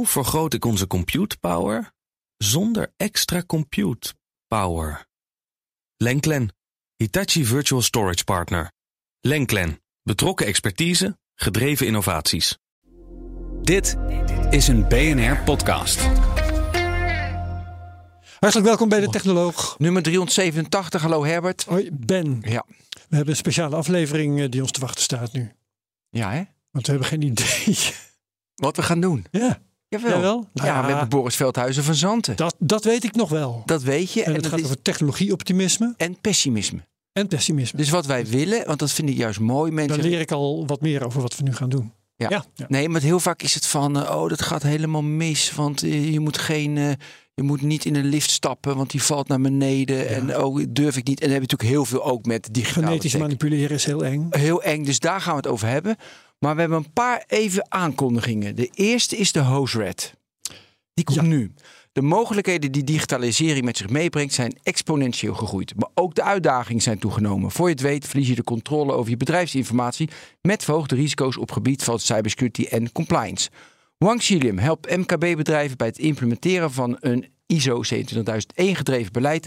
Hoe vergroot ik onze compute power zonder extra compute power? Lenklen, Hitachi Virtual Storage Partner. Lenklen, betrokken expertise, gedreven innovaties. Dit is een BNR-podcast. Hartelijk welkom bij de Technoloog. Nummer 387, hallo Herbert. Hoi, Ben. Ja. We hebben een speciale aflevering die ons te wachten staat nu. Ja, hè? Want we hebben geen idee. Wat we gaan doen. Ja. Jawel. Ja, met Boris Veldhuizen van Zanten. Dat weet ik nog wel. Dat weet je. En het gaat over technologie-optimisme. En pessimisme. En pessimisme. Dus wat wij willen, want dat vind ik juist mooi. Mensen... Dan leer ik al wat meer over wat we nu gaan doen. Ja. Nee, maar heel vaak is het van, dat gaat helemaal mis. Want je moet niet in een lift stappen, want die valt naar beneden. Ja. En durf ik niet. En dan heb je natuurlijk heel veel ook met digitale genetisch manipuleren is heel eng. Heel eng, dus daar gaan we het over hebben. Maar we hebben een paar even aankondigingen. De eerste is de Hosered. Die komt nu. De mogelijkheden die digitalisering met zich meebrengt zijn exponentieel gegroeid. Maar ook de uitdagingen zijn toegenomen. Voor je het weet verlies je de controle over je bedrijfsinformatie met verhoogde risico's op gebied van cybersecurity en compliance. Wang Xilium helpt MKB-bedrijven bij het implementeren van een ISO 27001 gedreven beleid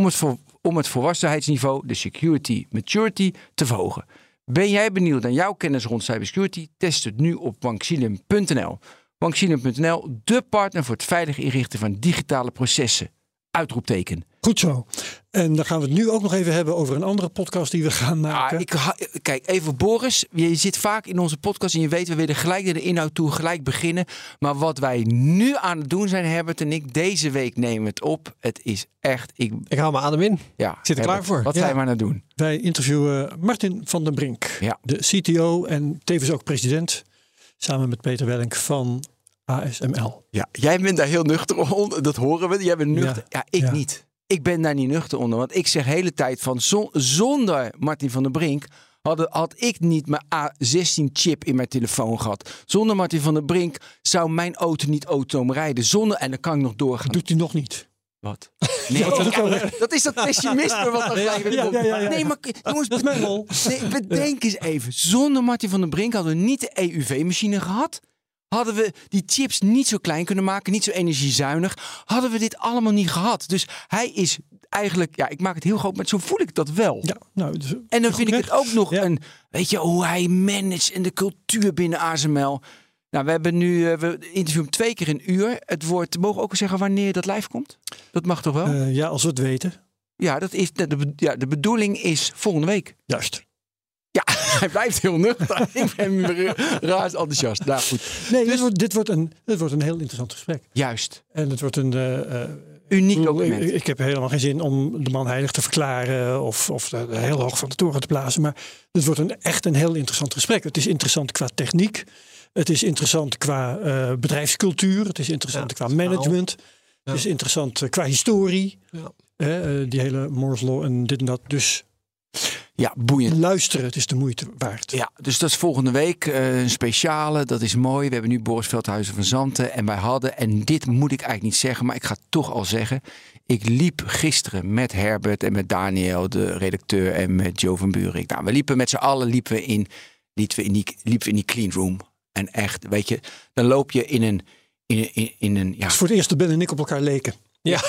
om het volwassenheidsniveau, de security maturity, te verhogen. Ben jij benieuwd naar jouw kennis rond cybersecurity? Test het nu op wangxilium.nl. wangxilium.nl, de partner voor het veilig inrichten van digitale processen. Uitroepteken. Goed zo. En dan gaan we het nu ook nog even hebben over een andere podcast die we gaan maken. Kijk, even Boris. Je zit vaak in onze podcast en je weet, we willen gelijk naar de inhoud toe, gelijk beginnen. Maar wat wij nu aan het doen zijn, Herbert en ik, deze week nemen we het op. Het is echt... Ik hou mijn adem in. Ja, ik zit er klaar voor. Wat zijn we aan het doen? Wij interviewen Martin van den Brink, de CTO en tevens ook president, samen met Peter Wellenk van ASML. Ja, jij bent daar heel nuchter onder, dat horen we. Jij bent nuchter. Ja, ik niet. Ik ben daar niet nuchter onder, want ik zeg de hele tijd van zonder Martin van den Brink had ik niet mijn A16-chip in mijn telefoon gehad. Zonder Martin van den Brink zou mijn auto niet autonoom rijden. En dan kan ik nog doorgaan. Dat doet hij nog niet. Wat? Nee, dat is dat pessimisme wat dan gelijk weer komt. Nee, maar jongens, dat is mijn rol. Nee, bedenk eens even. Zonder Martin van den Brink hadden we niet de EUV-machine gehad. Hadden we die chips niet zo klein kunnen maken, niet zo energiezuinig, hadden we dit allemaal niet gehad. Dus hij is eigenlijk, ik maak het heel groot, maar zo voel ik dat wel. Ja, en dan vind ik het ook nog weet je, hoe hij managt en de cultuur binnen ASML. Nou, we hebben nu, we interviewen hem 2 keer een uur. Het wordt, mogen we ook zeggen wanneer dat live komt? Dat mag toch wel? Ja, als we het weten. Ja, dat is de bedoeling is volgende week. Juist. Ja, hij blijft heel nuchter. Ik ben raar enthousiast. Nou goed. Nee, dus, dit wordt een heel interessant gesprek. Juist. En het wordt een uniek document. Ik heb helemaal geen zin om de man heilig te verklaren of heel hoog van de toren te plaatsen. Maar het wordt echt een heel interessant gesprek. Het is interessant qua techniek. Het is interessant qua bedrijfscultuur. Het is interessant qua management. Het is interessant qua historie. Ja. Die hele Moore's Law en dit en dat. Dus ja, boeiend. Luisteren, het is de moeite waard. Ja, dus dat is volgende week een speciale. Dat is mooi. We hebben nu Boris Veldhuizen van Zanten. En wij hadden, en dit moet ik eigenlijk niet zeggen, maar ik ga het toch al zeggen. Ik liep gisteren met Herbert en met Daniel, de redacteur, en met Joe van Buurik. Nou, we liepen met z'n allen in die clean room. En echt, weet je, dan loop je in een Het is voor het eerst dat Ben en ik op elkaar leken. Ja.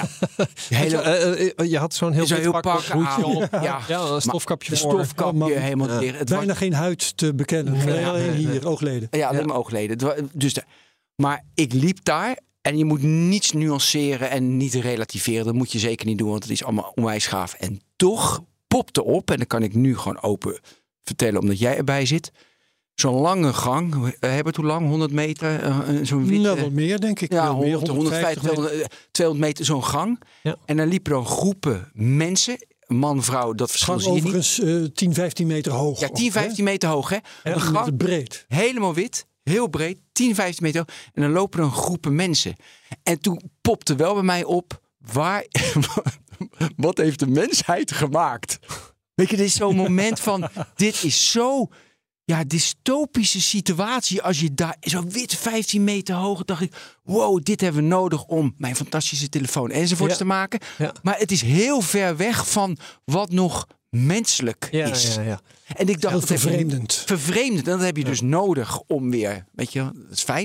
Je had zo'n heel pak op. Een stofkapje een stofkapje helemaal dicht. Het bijna geen huid te bekennen. Alleen hier, oogleden. Ja, alleen maar oogleden. Maar ik liep daar en je moet niets nuanceren en niet relativeren. Dat moet je zeker niet doen, want het is allemaal onwijs gaaf. En toch popte op, en dat kan ik nu gewoon open vertellen omdat jij erbij zit. Zo'n lange gang. Herbert, hoe lang? 100 meter? Zo'n witte... Nou, wat meer denk ik. Ja, 150, 200 meter zo'n gang. Ja. En dan liepen er groepen mensen. Man, vrouw, dat verschil zie je niet. Overigens 10, 15 meter hoog. Ja, 10, 15 meter hoog. Hè? Een gang breed. Helemaal wit. Heel breed. 10, 15 meter hoog. En dan lopen er een groepen mensen. En toen popte wel bij mij op. Wat heeft de mensheid gemaakt? Weet je, dit is zo'n moment van... Dit is zo... dystopische situatie. Als je daar zo wit 15 meter hoog, dacht ik, wow, dit hebben we nodig om mijn fantastische telefoon enzovoorts te maken. Ja. Maar het is heel ver weg van wat nog menselijk is. Ja. En ik dacht, heel vervreemdend. Vervreemdend. En dat heb je dus nodig om weer, weet je, dat is fijn.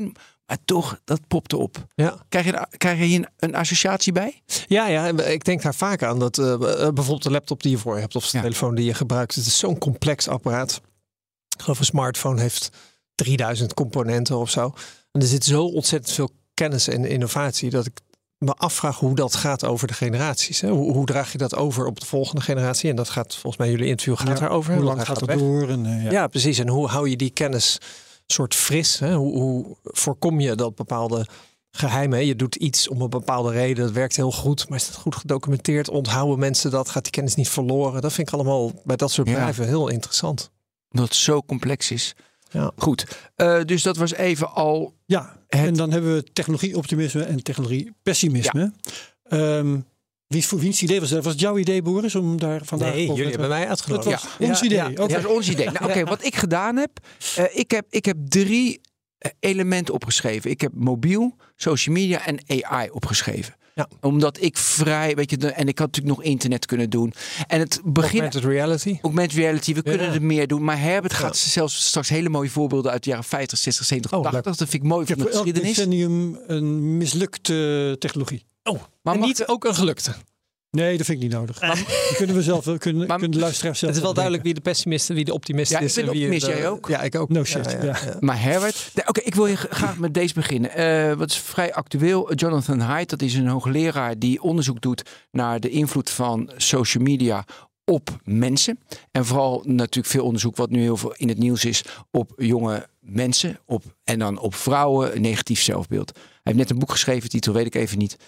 Maar toch, dat popte op. Ja. Krijg je hier een associatie bij? Ja, ik denk daar vaak aan. Dat bijvoorbeeld de laptop die je voor je hebt of de telefoon die je gebruikt. Het is zo'n complex apparaat. Ik geloof een smartphone heeft 3000 componenten of zo. En er zit zo ontzettend veel kennis en innovatie dat ik me afvraag hoe dat gaat over de generaties. Hè? Hoe draag je dat over op de volgende generatie? En dat gaat volgens mij jullie interview gaat daarover. Hoe lang gaat het door? Ja, precies. En hoe hou je die kennis soort fris? Hè? Hoe voorkom je dat bepaalde geheimen? Je doet iets om een bepaalde reden. Dat werkt heel goed. Maar is dat goed gedocumenteerd? Onthouden mensen dat? Gaat die kennis niet verloren? Dat vind ik allemaal bij dat soort bedrijven heel interessant. Dat het zo complex is. Ja. Goed, dus dat was even al... Ja, en dan hebben we technologie-optimisme en technologie-pessimisme. Ja. Wiens idee was dat? Was het jouw idee, Boris, om daar vandaag... Nee, jullie hebben mij uitgenodigd. Dat was ons idee. Ja, dat was ons idee. Nou, oké, wat ik gedaan heb... Ik heb 3 elementen opgeschreven. Ik heb mobiel, social media en AI opgeschreven. Ja. Omdat ik en ik had natuurlijk nog internet kunnen doen. En het begin... Augmented reality. We kunnen er meer doen. Maar Herbert gaat zelfs straks hele mooie voorbeelden uit de jaren 50, 60, 70, 80. Dat vind ik mooi van de geschiedenis. Decennium een mislukte technologie. Maar en niet ook een gelukte. Nee, dat vind ik niet nodig. Kunnen we zelf kunnen de luisteraars zelf. Het is wel duidelijk wie de pessimist en wie de optimist is. Ja, ik ben de optimist, jij ook? Ja, ik ook. No shit. Ja. Maar Herbert... Oké, ik wil je graag met deze beginnen. Wat is vrij actueel. Jonathan Haidt, dat is een hoogleraar die onderzoek doet naar de invloed van social media op mensen. En vooral natuurlijk veel onderzoek wat nu heel veel in het nieuws is op jonge mensen. En dan op vrouwen, een negatief zelfbeeld. Hij heeft net een boek geschreven, titel weet ik even niet.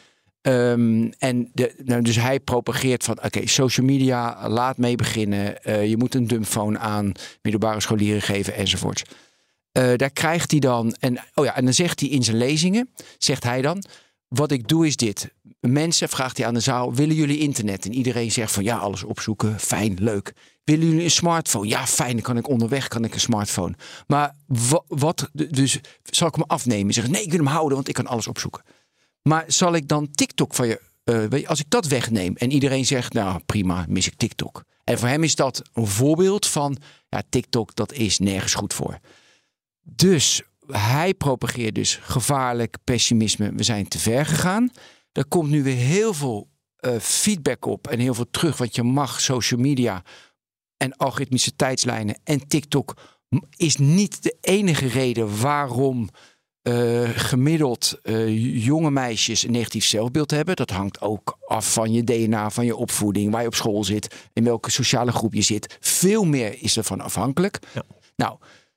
Dus hij propageert van social media, laat mee beginnen. Je moet een dumbphone aan middelbare scholieren geven enzovoort. Daar krijgt hij dan en dan zegt hij in zijn lezingen, zegt hij dan, wat ik doe is dit. Mensen, vraagt hij aan de zaal, willen jullie internet? En iedereen zegt van ja, alles opzoeken, fijn, leuk. Willen jullie een smartphone? Ja, fijn, dan kan ik onderweg een smartphone. Maar dus zal ik hem afnemen? Zeggen nee, ik wil hem houden, want ik kan alles opzoeken. Maar zal ik dan TikTok van je... als ik dat wegneem en iedereen zegt... nou prima, mis ik TikTok. En voor hem is dat een voorbeeld van... ja, TikTok, dat is nergens goed voor. Dus hij propageert dus gevaarlijk pessimisme. We zijn te ver gegaan. Er komt nu weer heel veel feedback op... en heel veel terug, want je mag social media... en algoritmische tijdslijnen en TikTok... is niet de enige reden waarom... gemiddeld jonge meisjes een negatief zelfbeeld hebben. Dat hangt ook af van je DNA, van je opvoeding, waar je op school zit, in welke sociale groep je zit. Veel meer is ervan afhankelijk. Ja. Nou,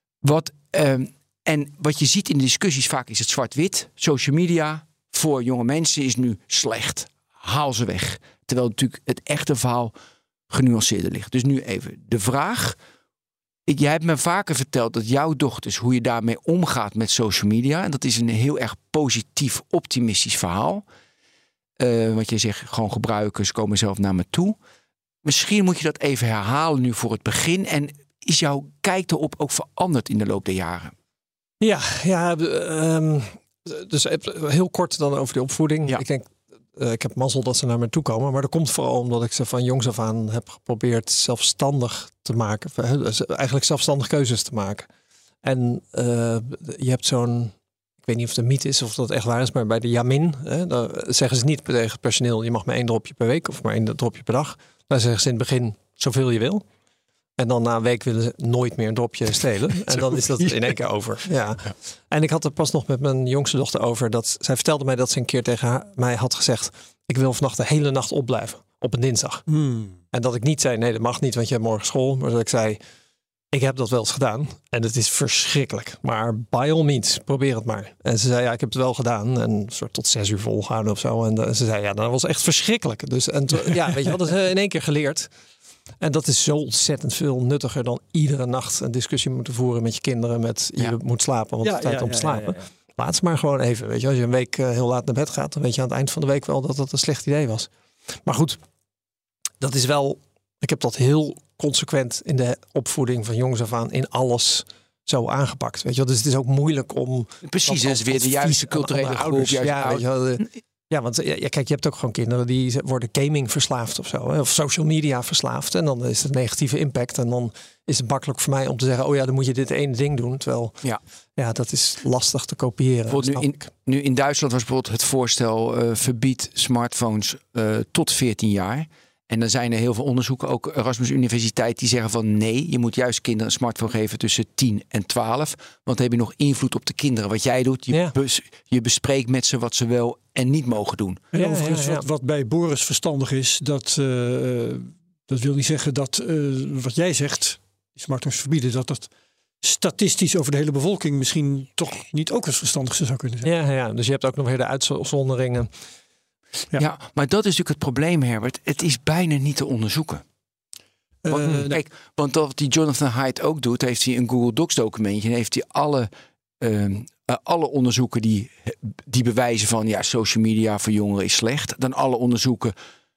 wat je ziet in de discussies vaak is het zwart-wit. Social media voor jonge mensen is nu slecht. Haal ze weg. Terwijl natuurlijk het echte verhaal genuanceerder ligt. Dus nu even de vraag... Jij hebt me vaker verteld dat jouw dochters, hoe je daarmee omgaat met social media. En dat is een heel erg positief, optimistisch verhaal. Wat je zegt, gewoon gebruiken, ze komen zelf naar me toe. Misschien moet je dat even herhalen nu voor het begin. En is jouw kijk erop ook veranderd in de loop der jaren? Ja, dus heel kort dan over de opvoeding. Ja. Ik denk, ik heb mazzel dat ze naar me toe komen. Maar dat komt vooral omdat ik ze van jongs af aan heb geprobeerd zelfstandig te maken. Eigenlijk zelfstandig keuzes te maken. En je hebt zo'n... Ik weet niet of het een mythe is of dat echt waar is. Maar bij de Yamin, daar zeggen ze niet tegen het personeel... je mag maar 1 dropje per week of maar 1 dropje per dag. Daar zeggen ze in het begin zoveel je wil. En dan na een week willen ze nooit meer een dropje stelen. En dan is dat in 1 keer over. Ja. En ik had er pas nog met mijn jongste dochter over. Dat zij vertelde mij dat ze een keer tegen mij had gezegd... ik wil vannacht de hele nacht opblijven. Op een dinsdag. En dat ik niet zei, nee dat mag niet, want je hebt morgen school. Maar dat ik zei, ik heb dat wel eens gedaan. En het is verschrikkelijk. Maar by all means, probeer het maar. En ze zei, ja, ik heb het wel gedaan. En soort tot 6 uur volgehouden of zo. En ze zei, ja, dat was echt verschrikkelijk. Dus ja, weet je wel, dat is in 1 keer geleerd. En dat is zo ontzettend veel nuttiger dan iedere nacht een discussie moeten voeren met je kinderen. Met je moet slapen, want het is tijd om te slapen. Ja. Laat ze maar gewoon even. Weet je, als je een week heel laat naar bed gaat, dan weet je aan het eind van de week wel dat dat een slecht idee was. Maar goed, dat is wel. Ik heb dat heel consequent in de opvoeding van jongs af aan in alles zo aangepakt. Weet je, dus het is ook moeilijk om. Precies, dat is weer de juiste culturele groep. Ja, weet je wel, Ja, want kijk, je hebt ook gewoon kinderen die worden gaming verslaafd of zo. Hè? Of social media verslaafd. En dan is het negatieve impact. En dan is het makkelijk voor mij om te zeggen... dan moet je dit ene ding doen. Terwijl, dat is lastig te kopiëren. Nu in Duitsland was bijvoorbeeld het voorstel... verbied smartphones tot 14 jaar... En dan zijn er heel veel onderzoeken, ook Erasmus Universiteit, die zeggen van nee, je moet juist kinderen een smartphone geven tussen 10 en 12. Want dan heb je nog invloed op de kinderen. Wat jij doet, je bespreekt met ze wat ze wel en niet mogen doen. En overigens, wat bij Boris verstandig is, dat wil niet zeggen dat wat jij zegt, smartphones verbieden, dat statistisch over de hele bevolking misschien toch niet ook eens verstandig zou kunnen zijn. Ja, dus je hebt ook nog weer de uitzonderingen. Ja, maar dat is natuurlijk het probleem, Herbert. Het is bijna niet te onderzoeken. Want wat die Jonathan Haidt ook doet, heeft hij een Google Docs documentje en heeft hij alle onderzoeken die bewijzen van social media voor jongeren is slecht. Dan alle onderzoeken,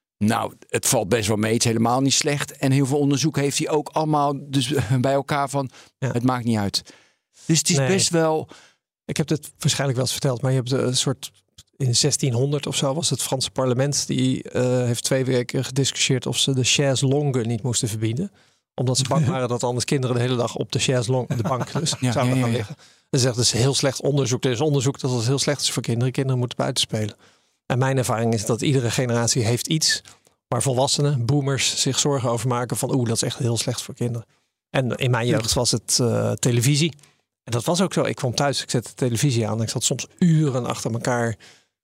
het valt best wel mee, het is helemaal niet slecht. En heel veel onderzoeken heeft hij ook allemaal dus bij elkaar van, het maakt niet uit. Dus het is best wel... Ik heb het waarschijnlijk wel eens verteld, maar je hebt een soort... In 1600 of zo was het Franse parlement. Die heeft 2 weken gediscussieerd of ze de chaise longue niet moesten verbieden. Omdat ze bang waren dat anders kinderen de hele dag op de chaise longue, de bank zouden gaan liggen. En ze zegt, dat is heel slecht onderzoek. Er is onderzoek dat het heel slecht is voor kinderen. Kinderen moeten buiten spelen. En mijn ervaring is dat iedere generatie heeft iets waar volwassenen, boomers, zich zorgen over maken van dat is echt heel slecht voor kinderen. En in mijn jeugd was het televisie. En dat was ook zo. Ik kwam thuis, ik zette de televisie aan. Ik zat soms uren achter elkaar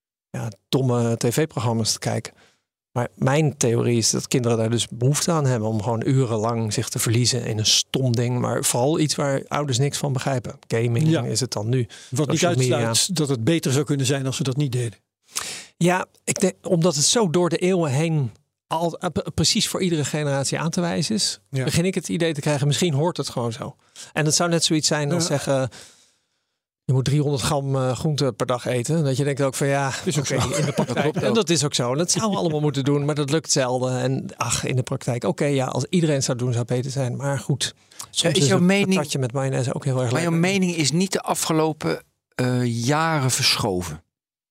domme tv-programma's te kijken. Maar mijn theorie is dat kinderen daar dus behoefte aan hebben om gewoon urenlang zich te verliezen in een stom ding. Maar vooral iets waar ouders niks van begrijpen. Gaming is het dan nu. Wat niet uitsluit dat het beter zou kunnen zijn als we dat niet deden. Ja, ik denk, omdat het zo door de eeuwen heen precies voor iedere generatie aan te wijzen is, begin ik het idee te krijgen, misschien hoort het gewoon zo. En het zou net zoiets zijn als zeggen, je moet 300 gram groente per dag eten. Dat je denkt ook van in de praktijk. En dat is ook zo. En dat zouden we allemaal moeten doen, maar dat lukt zelden. En in de praktijk, als iedereen het zou doen, zou het beter zijn. Maar goed, soms is jouw mening, patatje met mayonaise ook heel erg lekker. Maar jouw mening is niet de afgelopen jaren verschoven?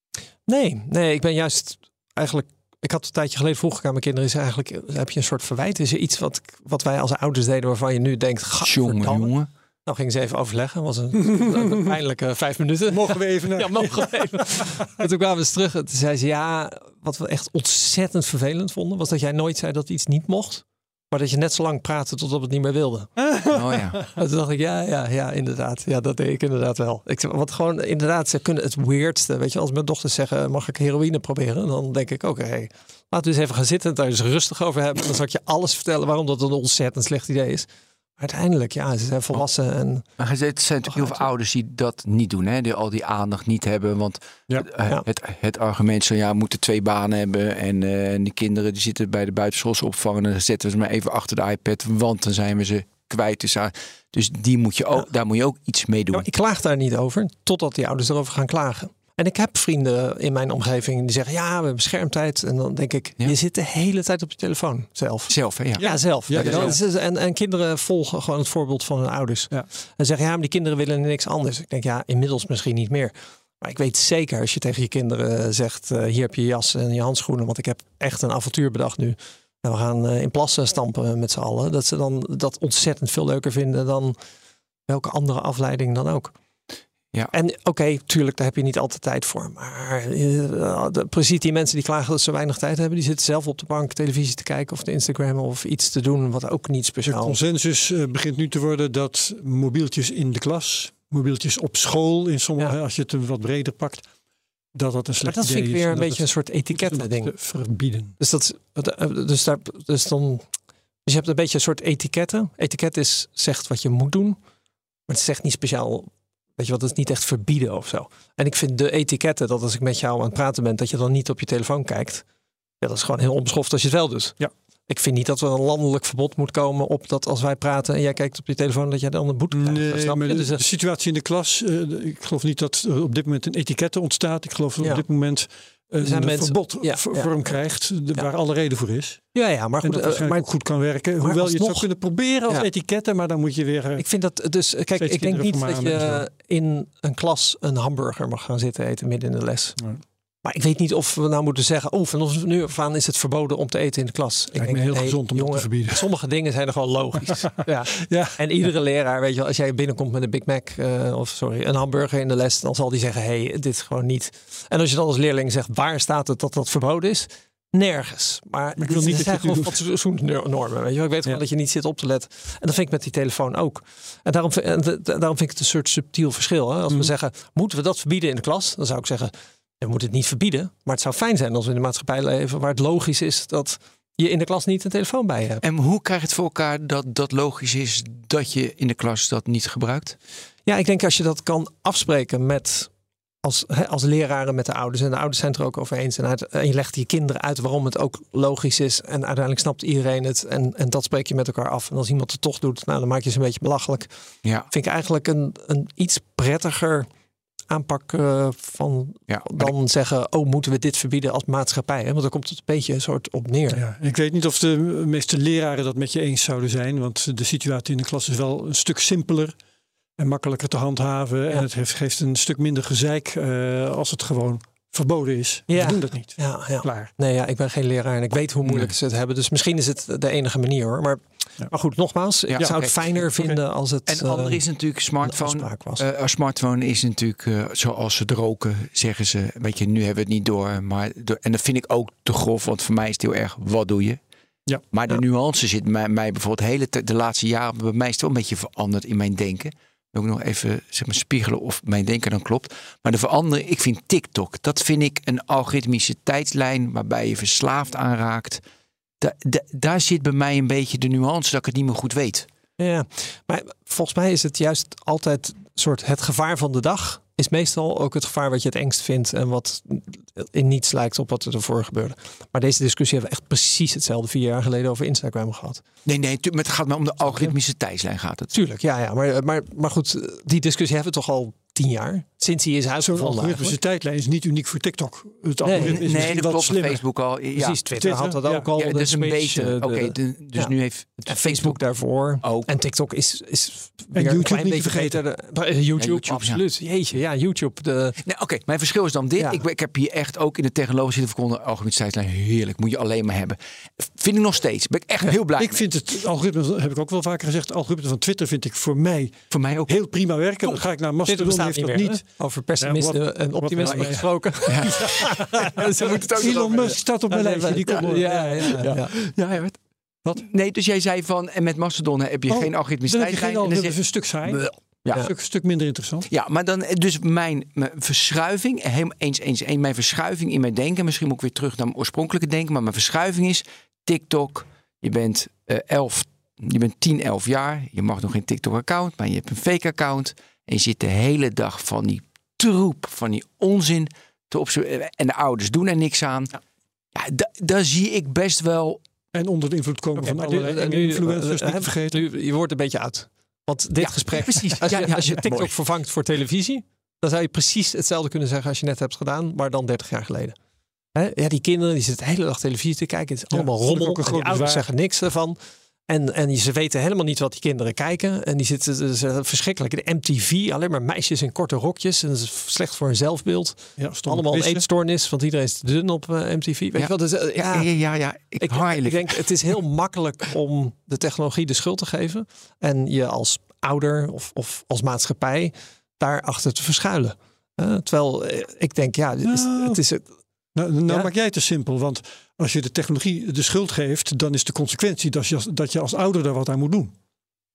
Nee, ik ben juist eigenlijk... Ik had een tijdje geleden vroeg ik aan mijn kinderen, is eigenlijk, heb je een soort verwijt? Is er iets wat wij als ouders deden waarvan je nu denkt, jongen. Nou gingen ze even overleggen. Was een pijnlijke 5 minuten. Mogen we even naar? Ja, mogen we even. En toen kwamen ze terug en toen zei ze, wat we echt ontzettend vervelend vonden, was dat jij nooit zei dat iets niet mocht. Maar dat je net zo lang praatte totdat het niet meer wilde. En toen dacht ik, ja, inderdaad. Ja, dat deed ik inderdaad wel. Want gewoon, inderdaad, ze kunnen het weirdste. Weet je, als mijn dochters zeggen, mag ik heroïne proberen? Dan denk ik, oké, laten we eens even gaan zitten en daar eens rustig over hebben. Dan zal ik je alles vertellen waarom dat een ontzettend slecht idee is. Maar uiteindelijk, ze zijn volwassen. Maar het zijn natuurlijk heel veel ouders die dat niet doen. Hè? Die al die aandacht niet hebben. Want het argument zo, moeten 2 banen hebben. En de kinderen die zitten bij de buitenschoolse opvang. En dan zetten we ze maar even achter de iPad. Want dan zijn we ze kwijt. Dus die moet je ook, daar moet je ook iets mee doen. Ja, ik klaag daar niet over. Totdat die ouders erover gaan klagen. En ik heb vrienden in mijn omgeving die zeggen, we hebben schermtijd. En dan denk ik, je zit de hele tijd op je telefoon zelf. Zelf, hè? Ja, zelf. Ja. En kinderen volgen gewoon het voorbeeld van hun ouders. Ja. En zeggen, maar die kinderen willen niks anders. Ik denk, inmiddels misschien niet meer. Maar ik weet zeker, als je tegen je kinderen zegt, hier heb je jas en je handschoenen. Want ik heb echt een avontuur bedacht nu. En we gaan in plassen stampen met z'n allen. Dat ze dan dat ontzettend veel leuker vinden dan welke andere afleiding dan ook. Ja. En tuurlijk, daar heb je niet altijd tijd voor. Maar precies die mensen die klagen dat ze weinig tijd hebben, die zitten zelf op de bank televisie te kijken of te Instagrammen of iets te doen wat ook niet speciaal. De consensus begint nu te worden dat mobieltjes in de klas, mobieltjes op school, in sommige, als je het wat breder pakt, dat een slecht idee is. Maar dat vind ik weer een beetje een soort etiketten ding. Verbieden. Dus je hebt een beetje een soort etiketten. Etiket zegt wat je moet doen, maar het zegt niet speciaal. Weet je wat, het is niet echt verbieden of zo. En ik vind de etiketten, dat als ik met jou aan het praten ben, dat je dan niet op je telefoon kijkt. Ja, dat is gewoon heel onbeschoft als je het wel doet. Ja. Ik vind niet dat er een landelijk verbod moet komen op dat als wij praten en jij kijkt op je telefoon, dat jij dan een boete krijgt. Nee, maar de situatie in de klas, ik geloof niet dat er op dit moment een etikette ontstaat. Ik geloof dat op dit moment een verbod vorm krijgt, waar alle reden voor is. Ja, maar goed, en dat waarschijnlijk ook goed kan werken. Hoewel je het zou kunnen proberen als etiketten, maar dan moet je weer... Ik vind dat, dus kijk, ik denk niet dat je in een klas een hamburger mag gaan zitten eten midden in de les. Ja. Maar ik weet niet of we nou moeten zeggen... vanaf nu af aan is het verboden om te eten in de klas. Ik denk, heel gezond om dat te verbieden. Sommige dingen zijn er gewoon logisch. Ja. En iedere leraar, weet je wel, als jij binnenkomt met een Big Mac... een hamburger in de les, dan zal die zeggen... dit is gewoon niet. En als je dan als leerling zegt... waar staat het dat verboden is? Nergens. Maar ik wil niet dat zijn je gewoon fatsoensnormen. Weet je wel? Ik weet gewoon dat je niet zit op te letten. En dat vind ik met die telefoon ook. En daarom vind ik het een soort subtiel verschil. Hè? Als we zeggen, moeten we dat verbieden in de klas? Dan zou ik zeggen... we moeten het niet verbieden, maar het zou fijn zijn als we in de maatschappij leven waar het logisch is dat je in de klas niet een telefoon bij hebt. En hoe krijg je het voor elkaar dat logisch is dat je in de klas dat niet gebruikt? Ja, ik denk als je dat kan afspreken met als leraren met de ouders. En de ouders zijn het er ook over eens. En je legt je kinderen uit waarom het ook logisch is. En uiteindelijk snapt iedereen het. En dat spreek je met elkaar af. En als iemand het toch doet, dan maak je ze een beetje belachelijk. Ja. Vind ik eigenlijk een iets prettiger aanpak dan zeggen... moeten we dit verbieden als maatschappij? Hè? Want dan komt het een beetje een soort op neer. Ja, ik weet niet of de meeste leraren dat met je eens zouden zijn. Want de situatie in de klas is wel een stuk simpeler en makkelijker te handhaven. Ja. En het geeft een stuk minder gezeik als het gewoon verboden is. Ja. We doen dat niet. Ja. Klaar. Nee, ik ben geen leraar en ik weet hoe moeilijk ze het hebben. Dus misschien is het de enige manier hoor. Maar goed, nogmaals, ik zou het fijner vinden als het... En het andere is natuurlijk smartphone. Smartphone is natuurlijk zoals het roken, zeggen ze. Weet je, nu hebben we het niet door. En dat vind ik ook te grof, want voor mij is het heel erg, wat doe je? Ja. Maar de nuance zit mij bijvoorbeeld de laatste jaren bij mij is het wel een beetje veranderd in mijn denken. Ook nog even spiegelen of mijn denken dan klopt. Maar de verandering, ik vind TikTok, dat vind ik een algoritmische tijdslijn waarbij je verslaafd aanraakt. Daar zit bij mij een beetje de nuance dat ik het niet meer goed weet. Ja, maar volgens mij is het juist altijd soort het gevaar van de dag. Is meestal ook het gevaar wat je het engst vindt en wat in niets lijkt op wat er ervoor gebeurde. Maar deze discussie hebben we echt precies hetzelfde 4 jaar geleden over Instagram gehad. Nee, het gaat maar om de algoritmische tijdslijn gaat het. Tuurlijk, ja. Maar goed, die discussie hebben we toch al 10 jaar. Sinds hij is uitgevonden. Zo'n algoritmische tijdlijn is niet uniek voor TikTok. Het algoritme is dat klopt slimmer. Facebook al. Ja. Precies, Twitter had dat ook al. Ja, dat is een beetje. Dus nu heeft en Facebook daarvoor. Ook. En TikTok is en weer YouTube een klein niet beetje vergeten. YouTube, absoluut. Ja. Jeetje, YouTube. Mijn verschil is dan dit. Ja. Ik heb hier echt ook in de technologische zitten verkonden. Algoritmische tijdslijn, heerlijk. Moet je alleen maar hebben. Vind ik nog steeds. Ben ik echt heel blij. Ik vind het algoritme, heb ik ook wel vaker gezegd. Het algoritme van Twitter vind ik voor mij ook heel prima werken. Dan ga ik naar Mastodon. Heeft dat niet. Over pessimisten en optimisten gesproken. Ze moeten het ook Elon Musk staat op mijn lijstje. Die komt ja. Wat? Nee, dus jij zei van, en met Mastodon heb je geen algoritmische tijdslijn. Dat is een stuk saai. Ja. Een stuk minder interessant. Ja, maar dan dus mijn verschuiving, helemaal eens. Mijn verschuiving in mijn denken, misschien moet ik weer terug naar mijn oorspronkelijke denken, maar mijn verschuiving is TikTok. Je bent 10, 11 jaar. Je mag nog geen TikTok-account, maar je hebt een fake-account. En je zit de hele dag van die troep, van die onzin te observeren. En de ouders doen er niks aan. Ja, daar zie ik best wel. En onder de invloed komen van allerlei influencers, niet vergeten. Je wordt een beetje oud. Want dit gesprek, precies. Als je TikTok vervangt voor televisie, dan zou je precies hetzelfde kunnen zeggen als je net hebt gedaan, maar dan 30 jaar geleden. Ja, die kinderen die zitten de hele dag televisie te kijken. Het is allemaal rommel. En die ouders zeggen niks ervan. En ze weten helemaal niet wat die kinderen kijken. En die zitten verschrikkelijk. De MTV, alleen maar meisjes in korte rokjes. En dat is slecht voor hun zelfbeeld. Ja, allemaal een eetstoornis, want iedereen is te dun op MTV. Weet je wat? Dus, ik denk, het is heel makkelijk om de technologie de schuld te geven. En je als ouder of als maatschappij daarachter te verschuilen. Terwijl ik denk, het is... Nou maak jij het te simpel, want als je de technologie de schuld geeft, dan is de consequentie dat je als ouder daar wat aan moet doen.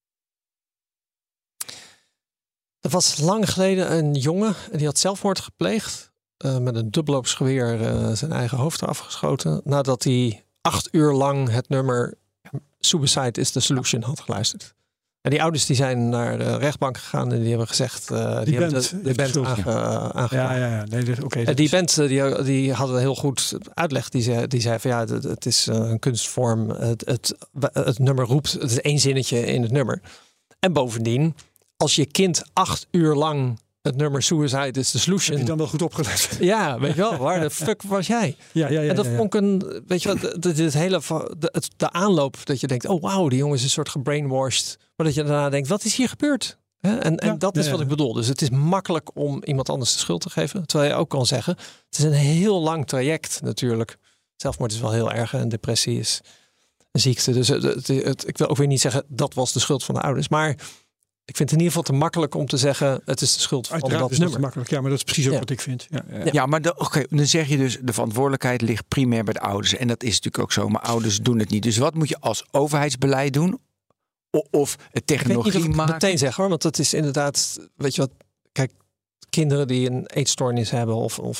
Er was lang geleden een jongen die had zelfmoord gepleegd. Met een dubbelloopsgeweer zijn eigen hoofd eraf geschoten. Nadat hij 8 uur lang het nummer Suicide is the Solution had geluisterd. En die ouders die zijn naar de rechtbank gegaan en die hebben gezegd... die band aangepakt. Ja. Nee, die band die hadden heel goed uitleg. Die zei van het is een kunstvorm. Het nummer roept. Het is 1 zinnetje in het nummer. En bovendien, als je kind 8 uur lang het nummer Suicide is the Solution... Heb je dan wel goed opgelet? Ja, weet je wel. Waar de fuck was jij? Ja. En dat vond ik een... Weet je wel, dit hele... De aanloop dat je denkt... Oh wauw, die jongen is een soort gebrainwashed. Maar dat je daarna denkt, wat is hier gebeurd? En dat is wat ik bedoel. Dus het is makkelijk om iemand anders de schuld te geven. Terwijl je ook kan zeggen, het is een heel lang traject natuurlijk. Zelfmoord is wel heel erg en depressie is een ziekte. Dus ik wil ook weer niet zeggen, dat was de schuld van de ouders. Maar ik vind het in ieder geval te makkelijk om te zeggen, het is de schuld van dat is nummer. Makkelijk. Ja, maar dat is precies ook wat ik vind. Ja, maar dan zeg je dus, de verantwoordelijkheid ligt primair bij de ouders. En dat is natuurlijk ook zo, maar ouders doen het niet. Dus wat moet je als overheidsbeleid doen? Of het technologie maken? Ik weet niet of ik het meteen zeg hoor, want dat is inderdaad, weet je wat, kijk, kinderen die een eetstoornis hebben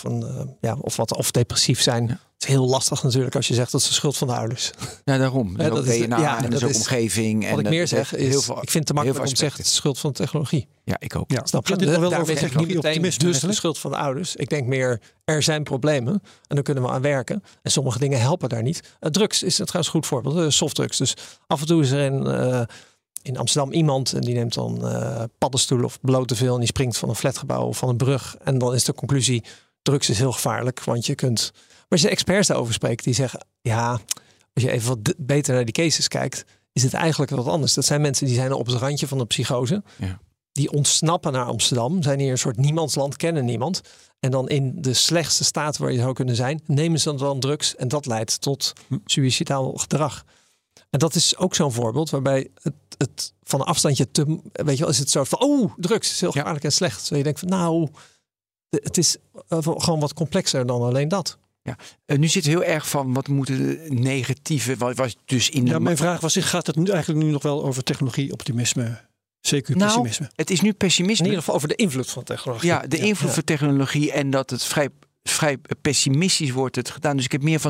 of depressief zijn. Het is heel lastig natuurlijk als je zegt dat is de schuld van de ouders. Ja, daarom. Dat is DNA en dat is omgeving. Wat ik meer zeg is, ik vind het te makkelijk om te zeggen het is de schuld van de technologie. Ja, ik ook. Ja, snap je? Gaat dit nog wel daarmee over zeg ik niet meteen technologie-optimisme dus de schuld van de ouders. Ik denk meer, er zijn problemen en daar kunnen we aan werken. En sommige dingen helpen daar niet. Drugs is trouwens een goed voorbeeld. Softdrugs. Dus af en toe is er in Amsterdam iemand en die neemt dan paddenstoelen of bloot te veel en die springt van een flatgebouw of van een brug. En dan is de conclusie, drugs is heel gevaarlijk, want je kunt... Maar als je experts daarover spreekt, die zeggen, ja, als je even wat beter naar die cases kijkt, is het eigenlijk wat anders. Dat zijn mensen die zijn op het randje van de psychose. Ja. Die ontsnappen naar Amsterdam, zijn hier een soort niemandsland, kennen niemand. En dan in de slechtste staat waar je zou kunnen zijn, nemen ze dan drugs en dat leidt tot suïcidaal gedrag. En dat is ook zo'n voorbeeld waarbij het van een afstandje weet je wel, is het zo van, drugs is heel gevaarlijk en slecht. Zo je denkt van, nou, het is gewoon wat complexer dan alleen dat. Ja. Nu zit heel erg van, wat moeten de negatieve, was dus in de... mijn vraag was, gaat het nu eigenlijk nog wel over technologie-optimisme? CQ pessimisme? Nou, het is nu pessimisme. In ieder geval over de invloed van technologie. Ja, de invloed van technologie en dat het vrij pessimistisch wordt het gedaan. Dus ik heb meer van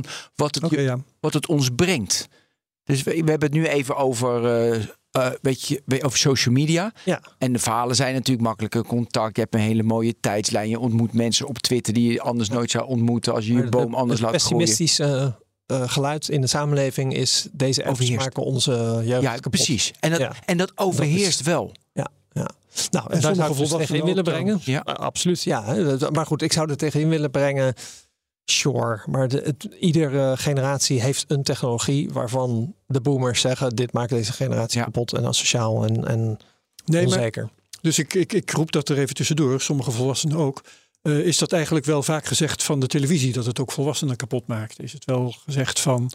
wat het ons brengt. Dus we hebben het nu even over, over social media. Ja. En de verhalen zijn natuurlijk makkelijker contact. Je hebt een hele mooie tijdslijn. Je ontmoet mensen op Twitter die je anders nooit zou ontmoeten als je je boom anders laat gooien. Pessimistische geluid in de samenleving is deze apps maken onze jeugd kapot. Precies. En dat overheerst wel. Ja. Nou, en daar zou ik dus tegen in willen brengen. Ja. Absoluut, ja. Maar goed, ik zou er tegen in willen brengen. Sure, maar iedere generatie heeft een technologie waarvan de boomers zeggen, dit maakt deze generatie kapot en asociaal en onzeker. Maar, dus ik roep dat er even tussendoor, sommige volwassenen ook. Is dat eigenlijk wel vaak gezegd van de televisie, dat het ook volwassenen kapot maakt? Is het wel gezegd van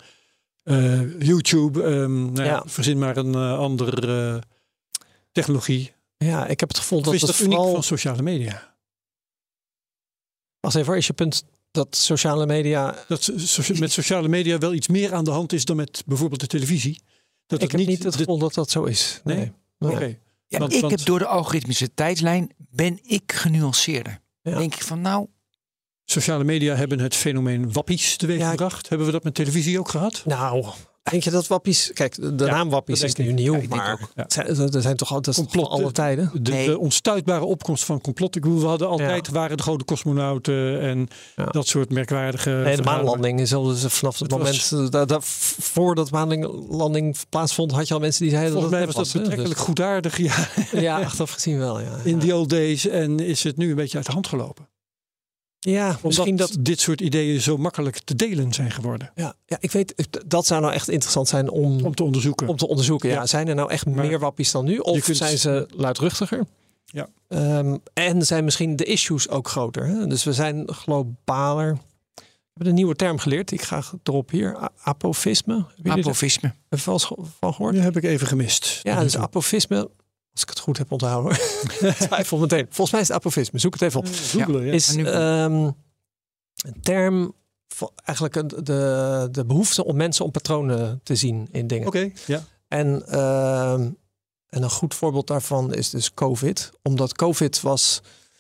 YouTube, verzin maar een andere technologie? Ja, ik heb het gevoel dat het vooral uniek van sociale media. Wacht even, is je punt dat sociale media... Dat met sociale media wel iets meer aan de hand is dan met bijvoorbeeld de televisie. Ik heb niet het gevoel dat dat zo is. Nee. Oké. Ja, heb door de algoritmische tijdslijn ben ik genuanceerder. Ja. Denk ik van nou... Sociale media hebben het fenomeen wappies teweeggebracht. Hebben we dat met televisie ook gehad? Nou... Denk je dat wappies... Kijk, de naam wappies is nu nieuw, maar er zijn toch altijd van alle tijden. De onstuitbare opkomst van complot. Ik bedoel, we hadden altijd, waren de grote cosmonauten en dat soort merkwaardige... Nee, de maanlanding is al dus vanaf het moment... voordat de maanlanding plaatsvond, had je al mensen die zeiden... Volgens mij was dat betrekkelijk goedaardig. Ja, achteraf gezien wel, ja. In the old days. En is het nu een beetje uit de hand gelopen. Ja, misschien dat dit soort ideeën zo makkelijk te delen zijn geworden. Ja, ik weet, dat zou nou echt interessant zijn om te onderzoeken. Ja. Zijn er nou echt meer wappies dan nu? Of zijn ze luidruchtiger? Ja. En zijn misschien de issues ook groter? Hè? Dus we zijn globaler. We hebben een nieuwe term geleerd. Ik ga erop hier. Apofisme. Apofisme. Heb je wel eens van gehoord? Die heb ik even gemist. Ja, dus apofisme... Als ik het goed heb onthouden. Twijfel meteen. Volgens mij is het apofisme. Zoek het even op. Is een term voor eigenlijk de behoefte om mensen om patronen te zien in dingen. Oké, ja. En een goed voorbeeld daarvan is dus COVID. Omdat COVID was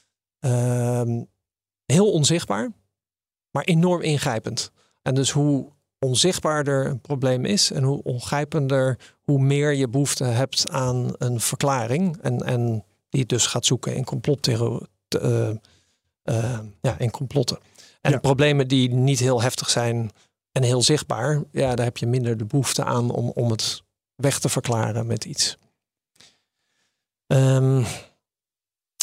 heel onzichtbaar, maar enorm ingrijpend. En dus hoe onzichtbaarder een probleem is en hoe ongrijpender, hoe meer je behoefte hebt aan een verklaring en die dus gaat zoeken in in complotten. En problemen die niet heel heftig zijn en heel zichtbaar, daar heb je minder de behoefte aan om het weg te verklaren met iets.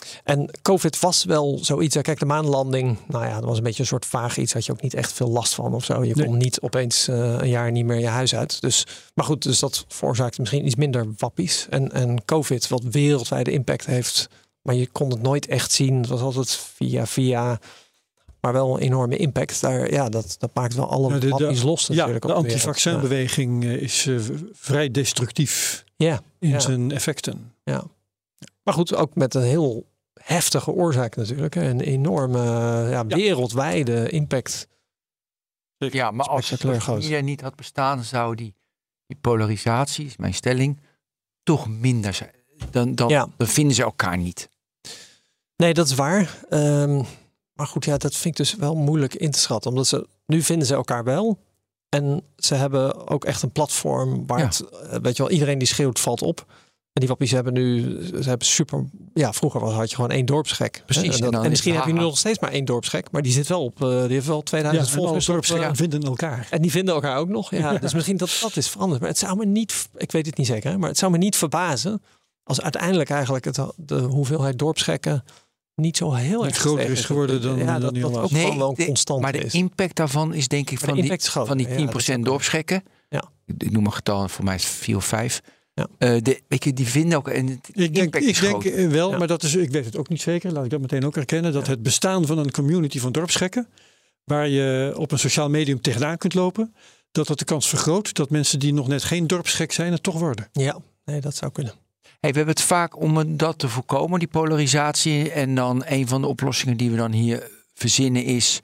En COVID was wel zoiets. Kijk, de maanlanding, dat was een beetje een soort vaag iets. Had je ook niet echt veel last van of zo. Je kon niet opeens een jaar niet meer je huis uit. Dus, maar goed, dus dat veroorzaakte misschien iets minder wappies. En COVID, wat wereldwijde impact heeft. Maar je kon het nooit echt zien. Het was altijd via. Maar wel een enorme impact. Dat maakt wel alle wappies los natuurlijk. De antivaccinbeweging is vrij destructief in zijn effecten. Ja. Maar goed, ook met een heel heftige oorzaak natuurlijk. Een enorme wereldwijde impact. Ja, maar als het niet had bestaan, zou die polarisatie, is mijn stelling, toch minder zijn. Dan vinden ze elkaar niet. Nee, dat is waar. Maar goed, dat vind ik dus wel moeilijk in te schatten. Omdat nu vinden ze elkaar wel. En ze hebben ook echt een platform waar iedereen die schreeuwt valt op. En die wappies hebben super. Ja, vroeger had je gewoon 1 dorpsgek. Precies. En misschien heb je nu nog steeds maar 1 dorpsgek. Maar die zit wel op. Die heeft wel 2000 volgers. Dorpsgekken vinden elkaar. En die vinden elkaar ook nog. Ja, dus misschien dat is veranderd. Maar het zou me niet. Ik weet het niet zeker. Hè, maar het zou me niet verbazen als uiteindelijk eigenlijk de hoeveelheid dorpsgekken niet zo heel erg groter is geworden dan dat ook gewoon wel een constant maar de impact daarvan is denk ik van die 10% dorpsgekken. Ja. Ik noem een getal, voor mij is 4 of 5. Ja. Die vinden ook. Ik denk wel, maar ik weet het ook niet zeker. Laat ik dat meteen ook erkennen. Dat het bestaan van een community van dorpsgekken, waar je op een sociaal medium tegenaan kunt lopen, dat de kans vergroot dat mensen die nog net geen dorpsgek zijn, het toch worden. Ja, nee, dat zou kunnen. We hebben het vaak om dat te voorkomen, die polarisatie. En dan een van de oplossingen die we dan hier verzinnen is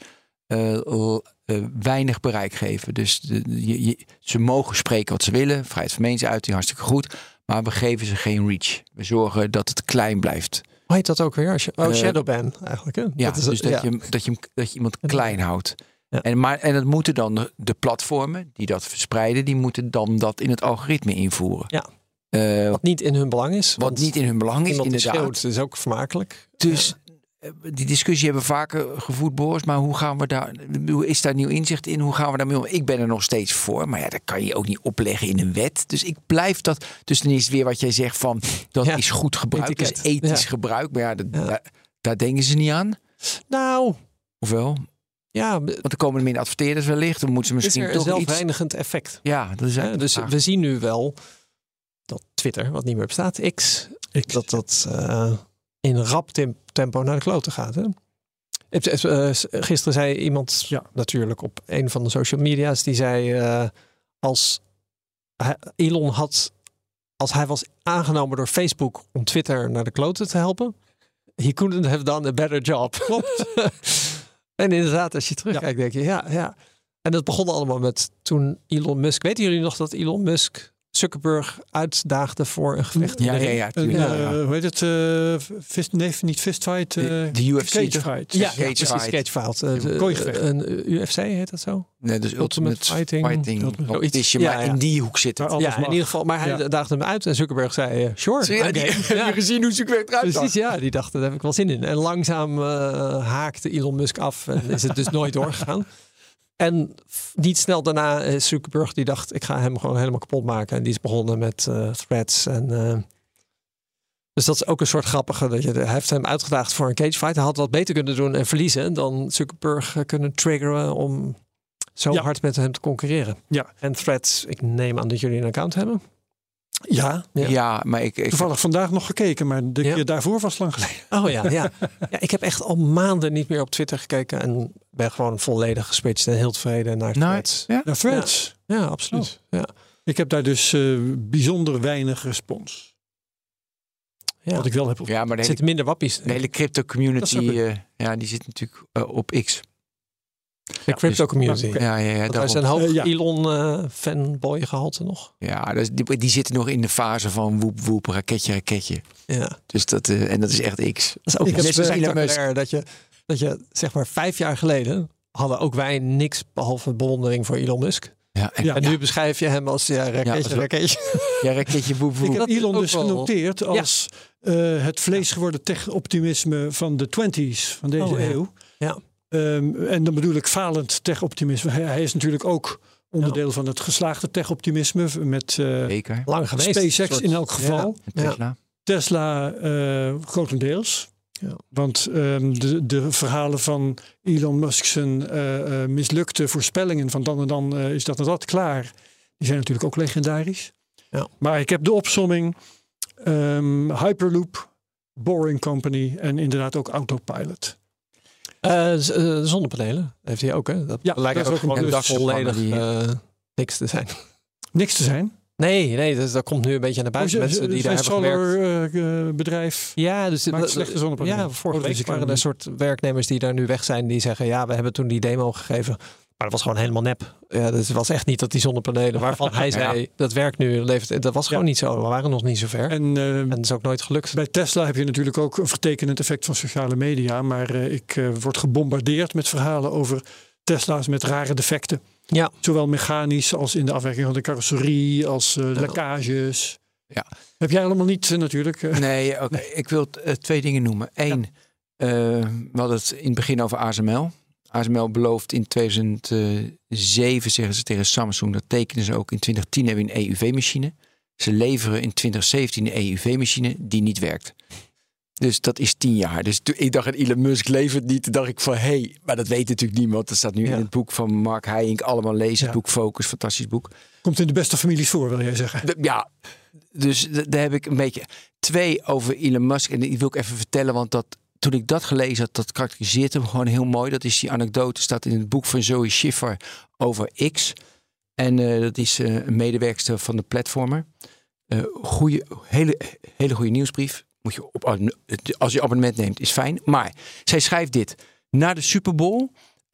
weinig bereik geven. Dus ze mogen spreken wat ze willen. Vrijheid van meningsuiting, hartstikke goed. Maar we geven ze geen reach. We zorgen dat het klein blijft. Hoe heet dat ook weer? Shadowban eigenlijk. Hè? Ja, dat je iemand klein houdt. Ja. En dat moeten dan de platformen die dat verspreiden, die moeten dan dat in het algoritme invoeren. Ja. Wat niet in hun belang is. Wat niet in hun belang is, inderdaad. Schreeuwt, is ook vermakelijk. Dus die discussie hebben we vaker gevoerd, Boris. Maar hoe is daar nieuw inzicht in? Hoe gaan we daarmee om? Ik ben er nog steeds voor. Maar dat kan je ook niet opleggen in een wet. Dus ik blijf dat. Dus dan is het weer wat jij zegt van, dat is goed gebruik. Dat is ethisch gebruik. Maar daar denken ze niet aan. Nou. Of wel? Ja, want er komen er minder adverteerders wellicht. Dan moeten ze misschien toch toch een zelfreinigend effect. Ja, dat is dus we zien nu wel dat Twitter, wat niet meer bestaat, X. Dat in rap tempo naar de kloten gaat. Hè? Gisteren zei iemand, natuurlijk op een van de social media's, die zei als hij was aangenomen door Facebook om Twitter naar de kloten te helpen, he couldn't have done a better job. Klopt. En inderdaad, als je terugkijkt, denk je, ja. En dat begon allemaal met toen Elon Musk, weten jullie nog dat Elon Musk Zuckerberg uitdaagde voor een gevecht? Ja. Hoe heet het? Niet fistfight. De UFC. Cagefight. Ja, cagefight. Een UFC heet dat zo? Nee, dus Ultimate Fighting. Maar in die hoek zit het. Ja, in ieder geval. Maar hij daagde hem uit en Zuckerberg zei, sure. Heb je gezien hoe Zuckerberg eruit zag? Precies, ja. Die dacht, daar heb ik wel zin in. En langzaam haakte Elon Musk af en is het dus nooit doorgegaan. En niet snel daarna is Zuckerberg die dacht, ik ga hem gewoon helemaal kapot maken. En die is begonnen met threats. Dus dat is ook een soort grappige. Hij heeft hem uitgedaagd voor een cagefight. Hij had wat beter kunnen doen en verliezen dan Zuckerberg kunnen triggeren om zo hard met hem te concurreren. Ja. En threats, ik neem aan dat jullie een account hebben. Ja, maar ik toevallig vandaag nog gekeken, maar de keer daarvoor was lang geleden. Oh ja. Ik heb echt al maanden niet meer op Twitter gekeken en ben gewoon volledig geswitcht en heel tevreden naar Threads. Ja, naar Threads? Ja, absoluut. Oh. Ja. Ik heb daar dus bijzonder weinig respons. Ja. Wat ik wel heb. Maar er zitten minder wappies. De hele crypto community, die zit natuurlijk op X. De crypto community. Ja. Daar is een hoog Elon fanboy gehalte nog. Ja, die zitten nog in de fase van woep, raketje. Ja. Dus dat is echt X. Dat is ook spectaculair dat je zeg maar 5 jaar geleden hadden ook wij niks behalve bewondering voor Elon Musk. Ja, en nu beschrijf je hem als raketje. Ja, raketje, woep. Ik heb Elon dus genoteerd als het vlees geworden tech-optimisme van de 20s van deze eeuw. Ja. En dan bedoel ik falend tech-optimisme. Hij is natuurlijk ook onderdeel van het geslaagde tech-optimisme met lang geweest. SpaceX in elk geval. Tesla. Tesla grotendeels. Ja. Want de verhalen van Elon Musk zijn mislukte voorspellingen van dan en dan is dat en dat klaar. Die zijn natuurlijk ook legendarisch. Ja. Maar ik heb de opsomming Hyperloop, Boring Company en inderdaad ook Autopilot. Zonnepanelen heeft hij ook, hè? Dat lijkt ook gewoon dus volledig niks te zijn. Niks te zijn? Nee, dus dat komt nu een beetje aan de buiten. Mensen die daar hebben gewerkt. Bedrijf. Ja, dus maakt slechte zonnepanelen. Ja, vorige week waren er een soort werknemers die daar nu weg zijn. Die zeggen, ja, we hebben toen die demo gegeven. Maar dat was gewoon helemaal nep. Ja, dus het was echt niet dat die zonnepanelen waarvan hij zei, dat werkt nu. Dat was gewoon niet zo. We waren nog niet zo ver. En dat is ook nooit gelukt. Bij Tesla heb je natuurlijk ook een vertekenend effect van sociale media. Maar ik word gebombardeerd met verhalen over Tesla's met rare defecten. Ja. Zowel mechanisch als in de afwerking van de carrosserie, als lekkages. Ja. Heb jij allemaal niet natuurlijk? Nee, oké. Ik wil 2 dingen noemen. 1, we hadden het in het begin over ASML. ASML belooft in 2007, zeggen ze tegen Samsung, dat tekenen ze ook. In 2010 hebben we een EUV-machine. Ze leveren in 2017 een EUV-machine die niet werkt. Dus dat is 10 jaar. Dus ik dacht, Elon Musk levert niet. Toen dacht ik van, maar dat weet natuurlijk niemand. Dat staat nu in het boek van Mark Heijink. Allemaal lezen, het boek Focus, fantastisch boek. Komt in de beste families voor, wil jij zeggen? Ja, dus daar heb ik een beetje 2 over Elon Musk. En die wil ik even vertellen, want toen ik dat gelezen had, dat karakteriseert hem gewoon heel mooi. Dat is die anekdote, staat in het boek van Zoe Schiffer over X. En dat is een medewerkster van de platformer. Hele goede nieuwsbrief. Moet je als je abonnement neemt, is fijn. Maar zij schrijft dit. Na de Super Bowl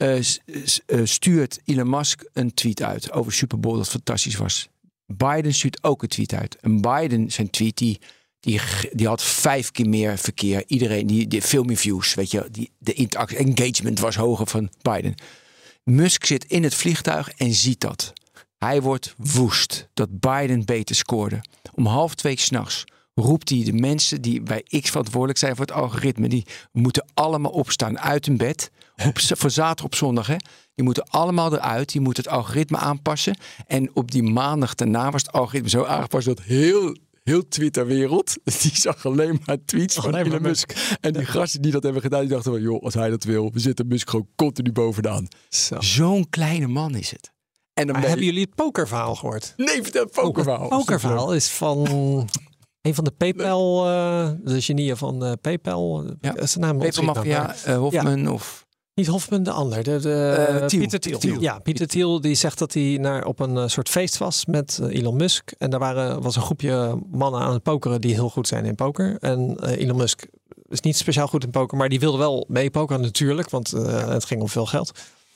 stuurt Elon Musk een tweet uit over Super Bowl dat fantastisch was. Biden stuurt ook een tweet uit. En Biden, zijn tweet, die had 5 keer meer verkeer. Iedereen, die veel meer views. Weet je, de engagement was hoger van Biden. Musk zit in het vliegtuig en ziet dat. Hij wordt woest dat Biden beter scoorde. Om 1:30 s'nachts roept hij de mensen die bij X verantwoordelijk zijn voor het algoritme. Die moeten allemaal opstaan uit hun bed. Voor zaterdag op zondag. Hè. Die moeten allemaal eruit. Die moeten het algoritme aanpassen. En op die maandag daarna was het algoritme zo aangepast dat heel Twitterwereld, die zag alleen maar tweets van Elon Musk. En die gasten die dat hebben gedaan, die dachten van, joh, als hij dat wil, we zitten Musk gewoon continu bovenaan. Zo'n kleine man is het. En dan hebben jullie het pokerverhaal gehoord? Nee, vertel het pokerverhaal. Het pokerverhaal is van een van de PayPal, de genieën van PayPal. Ja. Is de naam PayPal-mafia, Hofman of... Niet Hofman, de ander. Pieter Thiel. Ja, Pieter Thiel die zegt dat hij op een soort feest was met Elon Musk. En daar was een groepje mannen aan het pokeren die heel goed zijn in poker. En Elon Musk is niet speciaal goed in poker, maar die wilde wel mee pokeren natuurlijk. Want het ging om veel geld.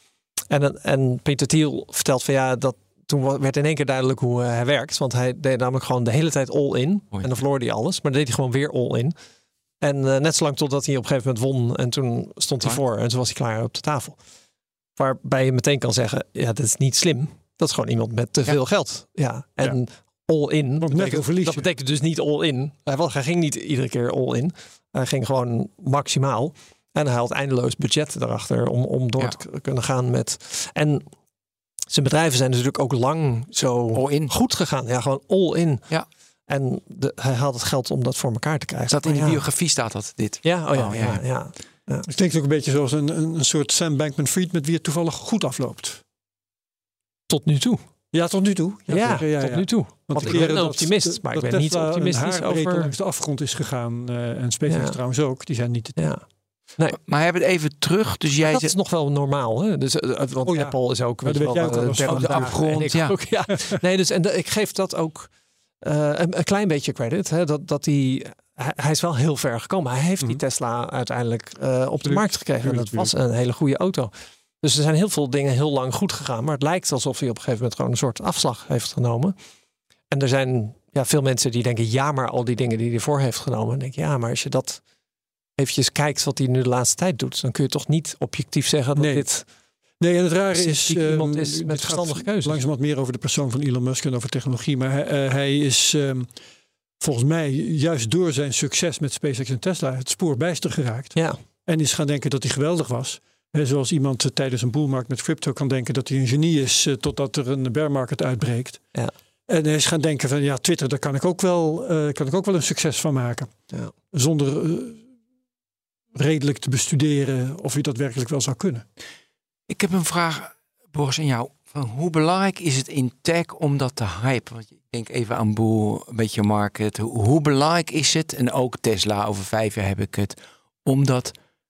En Pieter Thiel vertelt van toen werd in één keer duidelijk hoe hij werkt. Want hij deed namelijk gewoon de hele tijd all-in. En dan verloor hij alles. Maar dan deed hij gewoon weer all-in. En net zolang totdat hij op een gegeven moment won. En toen stond hij voor. En toen was hij klaar op de tafel. Waarbij je meteen kan zeggen, dat is niet slim. Dat is gewoon iemand met te veel geld. Ja. En all-in, dat betekent dus niet all-in. Hij ging niet iedere keer all-in. Hij ging gewoon maximaal. En hij had eindeloos budget erachter om door te kunnen gaan met... En zijn bedrijven zijn natuurlijk ook lang zo all-in goed gegaan. Ja, gewoon all-in. Ja. En hij had het geld om dat voor elkaar te krijgen. In de biografie staat dat, dit. Ja. Het klinkt ook een beetje zoals een soort Sam Bankman-Fried met wie het toevallig goed afloopt. Tot nu toe. Ja, tot nu toe. Tot nu toe. Want ik ben een optimist, maar ik ben niet optimistisch over... langs de afgrond is gegaan. En SpaceX trouwens ook. Die zijn niet... Nee. Maar hebben het even terug. Dus jij dat is nog wel normaal. Hè? Dus, want Apple is ook... de afgrond. Ja. Nee, dus, en ik geef dat ook... een klein beetje credit. Hè, dat hij is wel heel ver gekomen. Hij heeft die Tesla uiteindelijk op de markt gekregen. En dat was een hele goede auto. Dus er zijn heel veel dingen heel lang goed gegaan. Maar het lijkt alsof hij op een gegeven moment gewoon een soort afslag heeft genomen. En er zijn veel mensen die denken, maar al die dingen die hij voor heeft genomen. En denk maar als je dat eventjes kijkt wat hij nu de laatste tijd doet, dan kun je toch niet objectief zeggen dat dit... Nee, en het rare is, iemand is met verstandige keuze. Langzamerhand meer over de persoon van Elon Musk en over technologie. Maar hij is volgens mij juist door zijn succes met SpaceX en Tesla het spoor bijster geraakt. Ja. En is gaan denken dat hij geweldig was. Zoals iemand tijdens een boelmarkt met crypto kan denken dat hij een genie is totdat er een bear market uitbreekt. Ja. En hij is gaan denken van Twitter, daar kan ik ook wel een succes van maken. Ja. Zonder redelijk te bestuderen of je dat werkelijk wel zou kunnen. Ik heb een vraag, Boris, aan jou. Van hoe belangrijk is het in tech om dat te hypen? Want ik denk even aan Boel, een beetje market. Hoe belangrijk is het, en ook Tesla, over 5 jaar heb ik het, om dat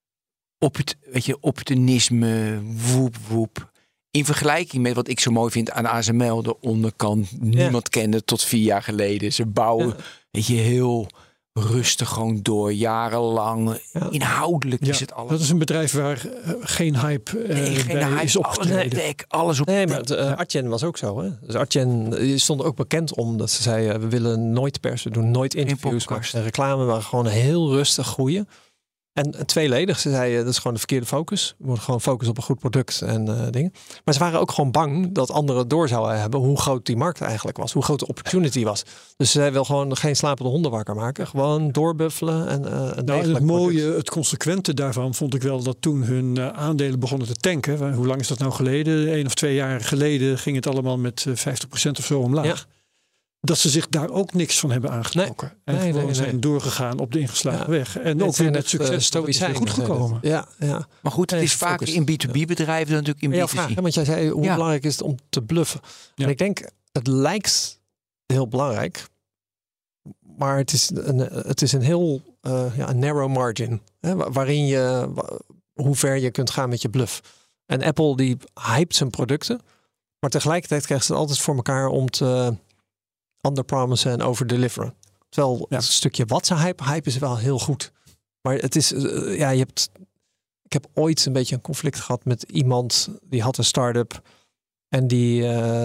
opportunisme, woep. In vergelijking met wat ik zo mooi vind aan ASML, de onderkant. Niemand kende tot 4 jaar geleden. Ze bouwen, heel rustig gewoon door, jarenlang. Ja. Inhoudelijk is het alles. Dat is een bedrijf waar geen hype is opgetreden. Alles op Adyen was ook zo. Hè? Dus Adyen stond ook bekend omdat ze zeiden, we willen nooit persen, we doen nooit interviews. En reclame, maar gewoon heel rustig groeien. En tweeledig, ze zeiden, dat is gewoon de verkeerde focus. We moeten gewoon focussen op een goed product en dingen. Maar ze waren ook gewoon bang dat anderen door zouden hebben hoe groot die markt eigenlijk was. Hoe groot de opportunity was. Dus ze wil gewoon geen slapende honden wakker maken. Gewoon doorbuffelen. En het mooie, het consequente daarvan vond ik wel dat toen hun aandelen begonnen te tanken. Hoe lang is dat nou geleden? 1 of 2 jaar geleden ging het allemaal met 50% of zo omlaag. Ja. Dat ze zich daar ook niks van hebben aangetrokken. En zijn doorgegaan op de ingeslagen weg. En ook weer met succes stoïcijn goed gekomen. Ja. Maar goed, het is vaak in B2B-bedrijven dan natuurlijk in B2C. Vraag, want jij zei, hoe belangrijk is het om te bluffen? Ja. En ik denk, het lijkt heel belangrijk. Maar het is een heel een narrow margin. Waarin je, hoe ver je kunt gaan met je bluff. En Apple die hypt zijn producten. Maar tegelijkertijd krijgt ze het altijd voor elkaar om te underpromissen en overdeliveren. Terwijl het stukje wat ze hype is wel heel goed. Maar het is, ik heb ooit een beetje een conflict gehad met iemand die had een start-up en die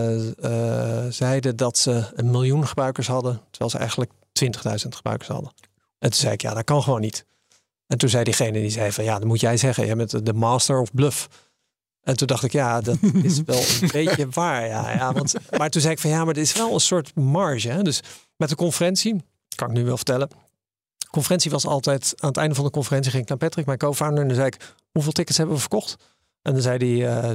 zeiden dat ze 1 miljoen gebruikers hadden, terwijl ze eigenlijk 20.000 gebruikers hadden. En toen zei ik, dat kan gewoon niet. En toen zei diegene, die zei van, dan moet jij zeggen, jij bent de master of bluff. En toen dacht ik, dat is wel een beetje waar. Maar toen zei ik van, maar het is wel een soort marge. Hè? Dus met de conferentie, kan ik nu wel vertellen. De conferentie was altijd, aan het einde van de conferentie ging ik naar Patrick, mijn co-founder. En dan zei ik, hoeveel tickets hebben we verkocht? En dan zei hij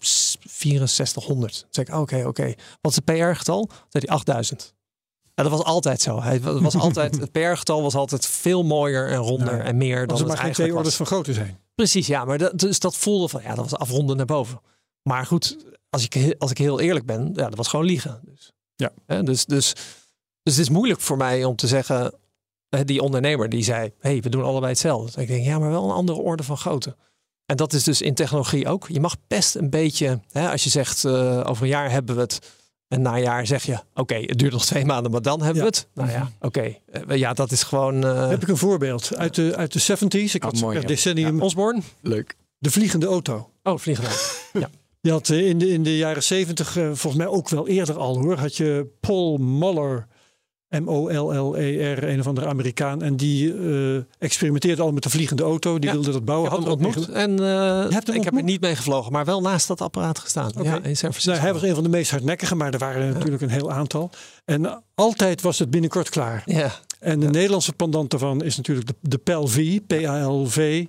6400. Toen zei ik, oké. Wat is het PR-getal? Toen zei hij 8000. Ja, dat was altijd zo. Het PR-getal was altijd veel mooier en ronder en meer dan het maar geen 2 orders van grootte zijn. Precies, maar dat voelde van, dat was afronden naar boven. Maar goed, als ik heel eerlijk ben, dat was gewoon liegen. Dus het is moeilijk voor mij om te zeggen, die ondernemer die zei, we doen allebei hetzelfde. Dus ik denk, maar wel een andere orde van grootte. En dat is dus in technologie ook. Je mag best een beetje, als je zegt, over een jaar hebben we het. En na een jaar zeg je, het duurt nog 2 maanden, maar dan hebben we het. Nou dat is gewoon... Heb ik een voorbeeld uit de 70s. Ik had mooi, decennium. Osborne. Leuk. De vliegende auto. Oh, vliegende auto. Ja. Je had in de jaren 70, volgens mij ook wel eerder al hoor, had je Paul Moller, M-O-L-L-E-R, een of andere Amerikaan. En die experimenteerde al met de vliegende auto. Die wilde dat bouwen. Had hem ontmoet. En ik heb er niet mee gevlogen, maar wel naast dat apparaat gestaan. Okay. In San Francisco. Hij was een van de meest hardnekkige, maar er waren natuurlijk een heel aantal. En altijd was het binnenkort klaar. Ja. En de Nederlandse pendant daarvan is natuurlijk de PALV, P-A-L-V.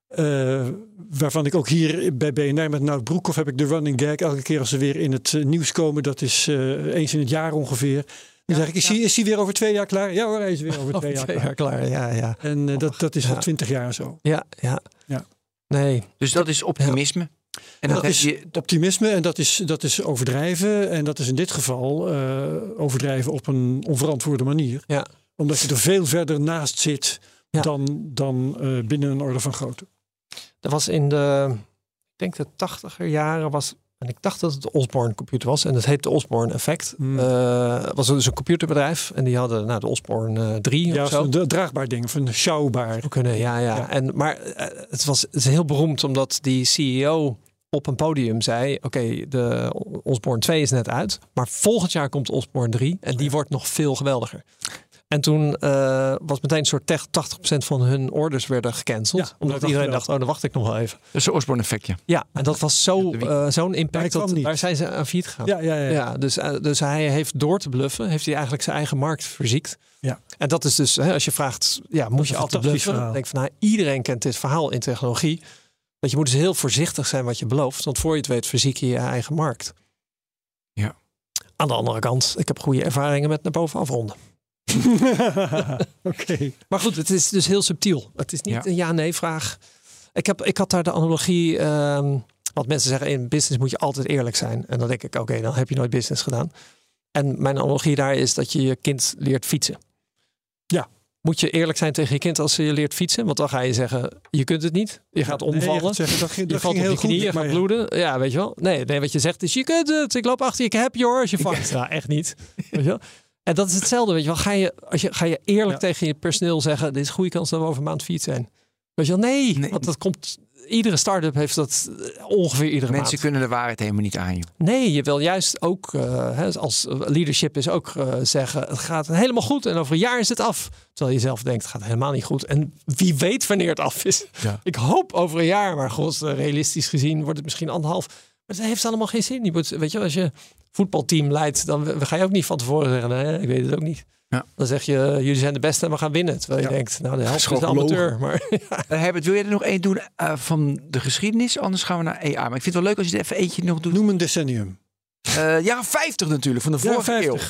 Waarvan ik ook hier bij BNR met Nout Broekhoff heb ik de running gag. Elke keer als ze weer in het nieuws komen, dat is eens in het jaar ongeveer. Dan zeg ik, is hij weer over 2 jaar klaar? Ja hoor, hij is weer over 2 jaar klaar. Ja. En dat is al 20 jaar zo. Ja. Nee. Dus dat is optimisme. En dat is optimisme en dat is overdrijven. En dat is in dit geval overdrijven op een onverantwoorde manier. Ja. Omdat je er veel verder naast zit dan binnen een orde van grootte. Dat was in de 80er jaren was... En ik dacht dat het de Osborne computer was. En dat heet de Osborne Effect. Het was dus een computerbedrijf. En die hadden de Osborne 3 of zo. Een draagbaar ding. Of een sjouwbaar. Ja. Maar het is heel beroemd omdat die CEO op een podium zei... Oké, de Osborne 2 is net uit. Maar volgend jaar komt Osborne 3. En die wordt nog veel geweldiger. En toen was meteen een soort 80% van hun orders werden gecanceld. Ja, omdat iedereen dacht, dan wacht ik nog wel even. Dat is een Osborne effectje. Ja, en dat was zo'n impact. Daar zijn ze aan failliet gegaan. Ja, dus hij heeft door te bluffen, heeft hij eigenlijk zijn eigen markt verziekt. Ja. En dat is dus, als je vraagt, moet je altijd bluffen? Dan denk ik van, iedereen kent dit verhaal in technologie. Dat je moet dus heel voorzichtig zijn wat je belooft. Want voor je het weet verziek je je eigen markt. Ja. Aan de andere kant, ik heb goede ervaringen met naar boven afronden. Oké. Maar goed, het is dus heel subtiel. Het is niet een ja-nee vraag. Ik had daar de analogie... want mensen zeggen, in business moet je altijd eerlijk zijn. En dan denk ik, oké, dan heb je nooit business gedaan. En mijn analogie daar is dat je je kind leert fietsen. Ja. Moet je eerlijk zijn tegen je kind als je leert fietsen? Want dan ga je zeggen, je kunt het niet. Je gaat omvallen. Dat valt op je knieën, je gaat bloeden. Ja, weet je wel. Nee, wat je zegt is, je kunt het. Ik loop achter je, ik heb je hoor, als je vangt. Ja, echt niet. Weet je wel? En dat is hetzelfde, weet je wel. Ga je eerlijk tegen je personeel zeggen, dit is een goede kans dat we over een maand fiets zijn. Weet je wel? Nee, want dat komt... Iedere start-up heeft dat ongeveer iedere maand. Mensen kunnen de waarheid helemaal niet aan je. Nee, je wil juist ook, als leadership is ook zeggen, het gaat helemaal goed en over een jaar is het af. Terwijl je zelf denkt, het gaat helemaal niet goed. En wie weet wanneer het af is. Ja. Ik hoop over een jaar, maar realistisch gezien wordt het misschien 1,5. Maar dat heeft allemaal geen zin. Je moet, weet je, als je voetbalteam leidt, dan ga je ook niet van tevoren zeggen, nee, ik weet het ook niet. Ja. Dan zeg je, jullie zijn de beste en we gaan winnen. Terwijl je denkt, nou de helft is de amateur. Maar, Herbert, wil jij er nog één doen van de geschiedenis? Anders gaan we naar AI. Maar ik vind het wel leuk als je er even eentje nog doet. Noem een decennium. Jaren 50 natuurlijk, van de vorige eeuw.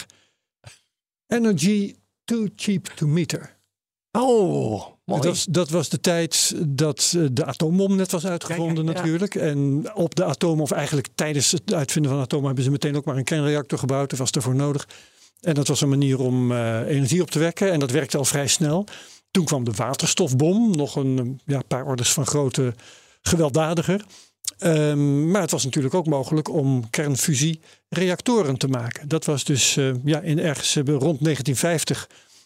Energy too cheap to meter. Oh, mooi. Dat was de tijd dat de atoombom net was uitgevonden natuurlijk. En op de atoom, of eigenlijk tijdens het uitvinden van de atoom, hebben ze meteen ook maar een kernreactor gebouwd. Dat was ervoor nodig. En dat was een manier om energie op te wekken. En dat werkte al vrij snel. Toen kwam de waterstofbom. Nog een paar orders van grootte gewelddadiger. Maar het was natuurlijk ook mogelijk om kernfusiereactoren te maken. Dat was dus in ergens rond 1950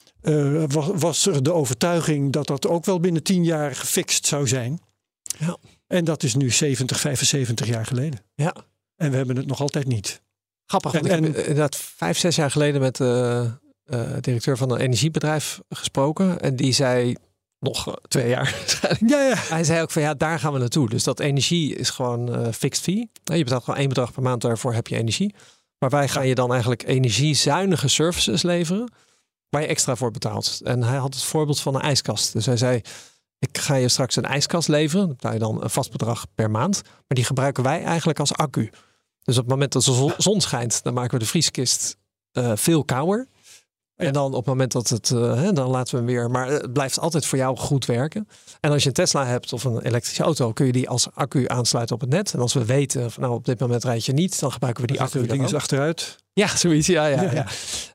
was er de overtuiging dat dat ook wel binnen 10 jaar gefixt zou zijn. Ja. En dat is nu 75 jaar geleden. Ja. En we hebben het nog altijd niet. Grappig, want ik heb inderdaad 5-6 jaar geleden met de directeur van een energiebedrijf gesproken. En die zei nog 2 jaar. Ja. Hij zei ook van daar gaan we naartoe. Dus dat energie is gewoon fixed fee. Je betaalt gewoon 1 bedrag per maand, daarvoor heb je energie. Maar wij gaan je dan eigenlijk energiezuinige services leveren waar je extra voor betaalt. En hij had het voorbeeld van een ijskast. Dus hij zei, ik ga je straks een ijskast leveren. Dan betaal je dan een vast bedrag per maand. Maar die gebruiken wij eigenlijk als accu. Dus op het moment dat de zon schijnt, dan maken we de vrieskist veel kouder. En dan op het moment dat het, dan laten we hem weer. Maar het blijft altijd voor jou goed werken. En als je een Tesla hebt of een elektrische auto, kun je die als accu aansluiten op het net. En als we weten van op dit moment rijd je niet, dan gebruiken we die accu. Het ding is achteruit. Ja, zoiets. Ja.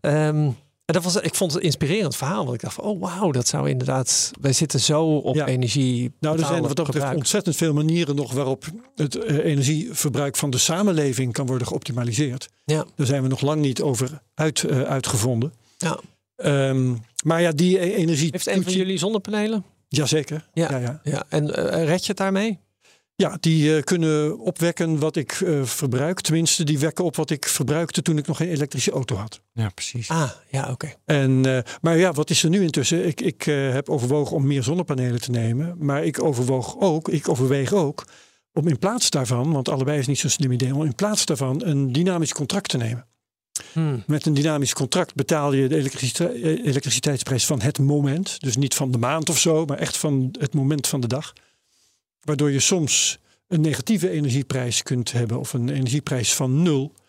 En ik vond het een inspirerend verhaal. Want ik dacht van, oh wauw, dat zou inderdaad... Wij zitten zo op energie. Nou, er zijn wat dat betreft ontzettend veel manieren nog waarop het energieverbruik van de samenleving kan worden geoptimaliseerd. Ja. Daar zijn we nog lang niet over uitgevonden. Ja. Maar die energie... Heeft een van jullie zonnepanelen? Jazeker. Ja. En red je het daarmee? Ja, die kunnen opwekken wat ik verbruik. Tenminste, die wekken op wat ik verbruikte toen ik nog geen elektrische auto had. Ja, precies. Oké. Maar wat is er nu intussen? Ik heb overwogen om meer zonnepanelen te nemen. Maar ik overweeg ook om in plaats daarvan, want allebei is niet zo'n slim idee, om in plaats daarvan een dynamisch contract te nemen. Met een dynamisch contract betaal je de elektriciteitsprijs van het moment. Dus niet van de maand of zo, maar echt van het moment van de dag. Waardoor je soms een negatieve energieprijs kunt hebben of een energieprijs van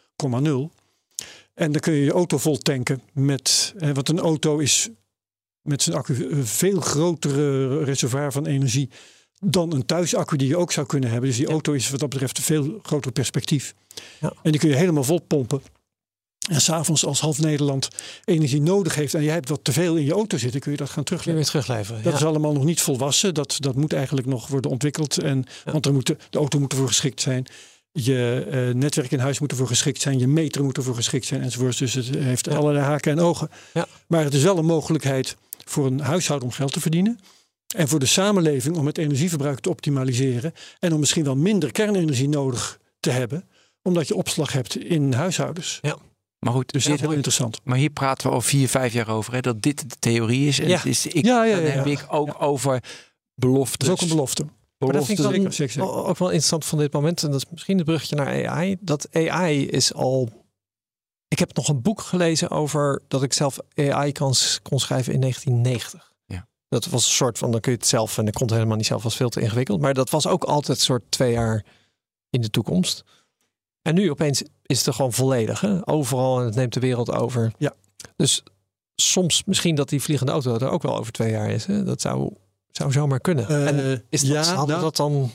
0,0. En dan kun je je auto vol tanken want een auto is met zijn accu een veel grotere reservoir van energie dan een thuisaccu die je ook zou kunnen hebben. Dus die auto is wat dat betreft een veel groter perspectief. Ja. En die kun je helemaal vol pompen. En 's avonds als half Nederland energie nodig heeft en jij hebt wat te veel in je auto zitten, kun je dat gaan terugleveren. Dat is allemaal nog niet volwassen. Dat moet eigenlijk nog worden ontwikkeld. Want de auto moet ervoor geschikt zijn. Je netwerk in huis moet ervoor geschikt zijn. Je meter moet ervoor geschikt zijn enzovoort. Dus het heeft allerlei haken en ogen. Ja. Maar het is wel een mogelijkheid voor een huishouden om geld te verdienen. En voor de samenleving om het energieverbruik te optimaliseren. En om misschien wel minder kernenergie nodig te hebben. Omdat je opslag hebt in huishoudens. Ja. Maar goed, dus dit is heel interessant. Maar hier praten we al 4-5 jaar over. Dat dit de theorie is. En dan heb ik ook over beloftes. Dat is ook een belofte. Maar dat vind ik dan ook wel interessant van dit moment. En dat is misschien het bruggetje naar AI. Dat AI is al... Ik heb nog een boek gelezen over dat ik zelf AI kon schrijven in 1990. Ja. Dat was een soort van, dan kun je het zelf... En ik kon het helemaal niet zelf, was veel te ingewikkeld. Maar dat was ook altijd een soort 2 jaar in de toekomst. En nu opeens is het er gewoon volledig. Hè? Overal en het neemt de wereld over. Ja. Dus soms misschien dat die vliegende auto er ook wel over 2 jaar is. Hè? Dat zou zomaar kunnen. En is dat, dat dan...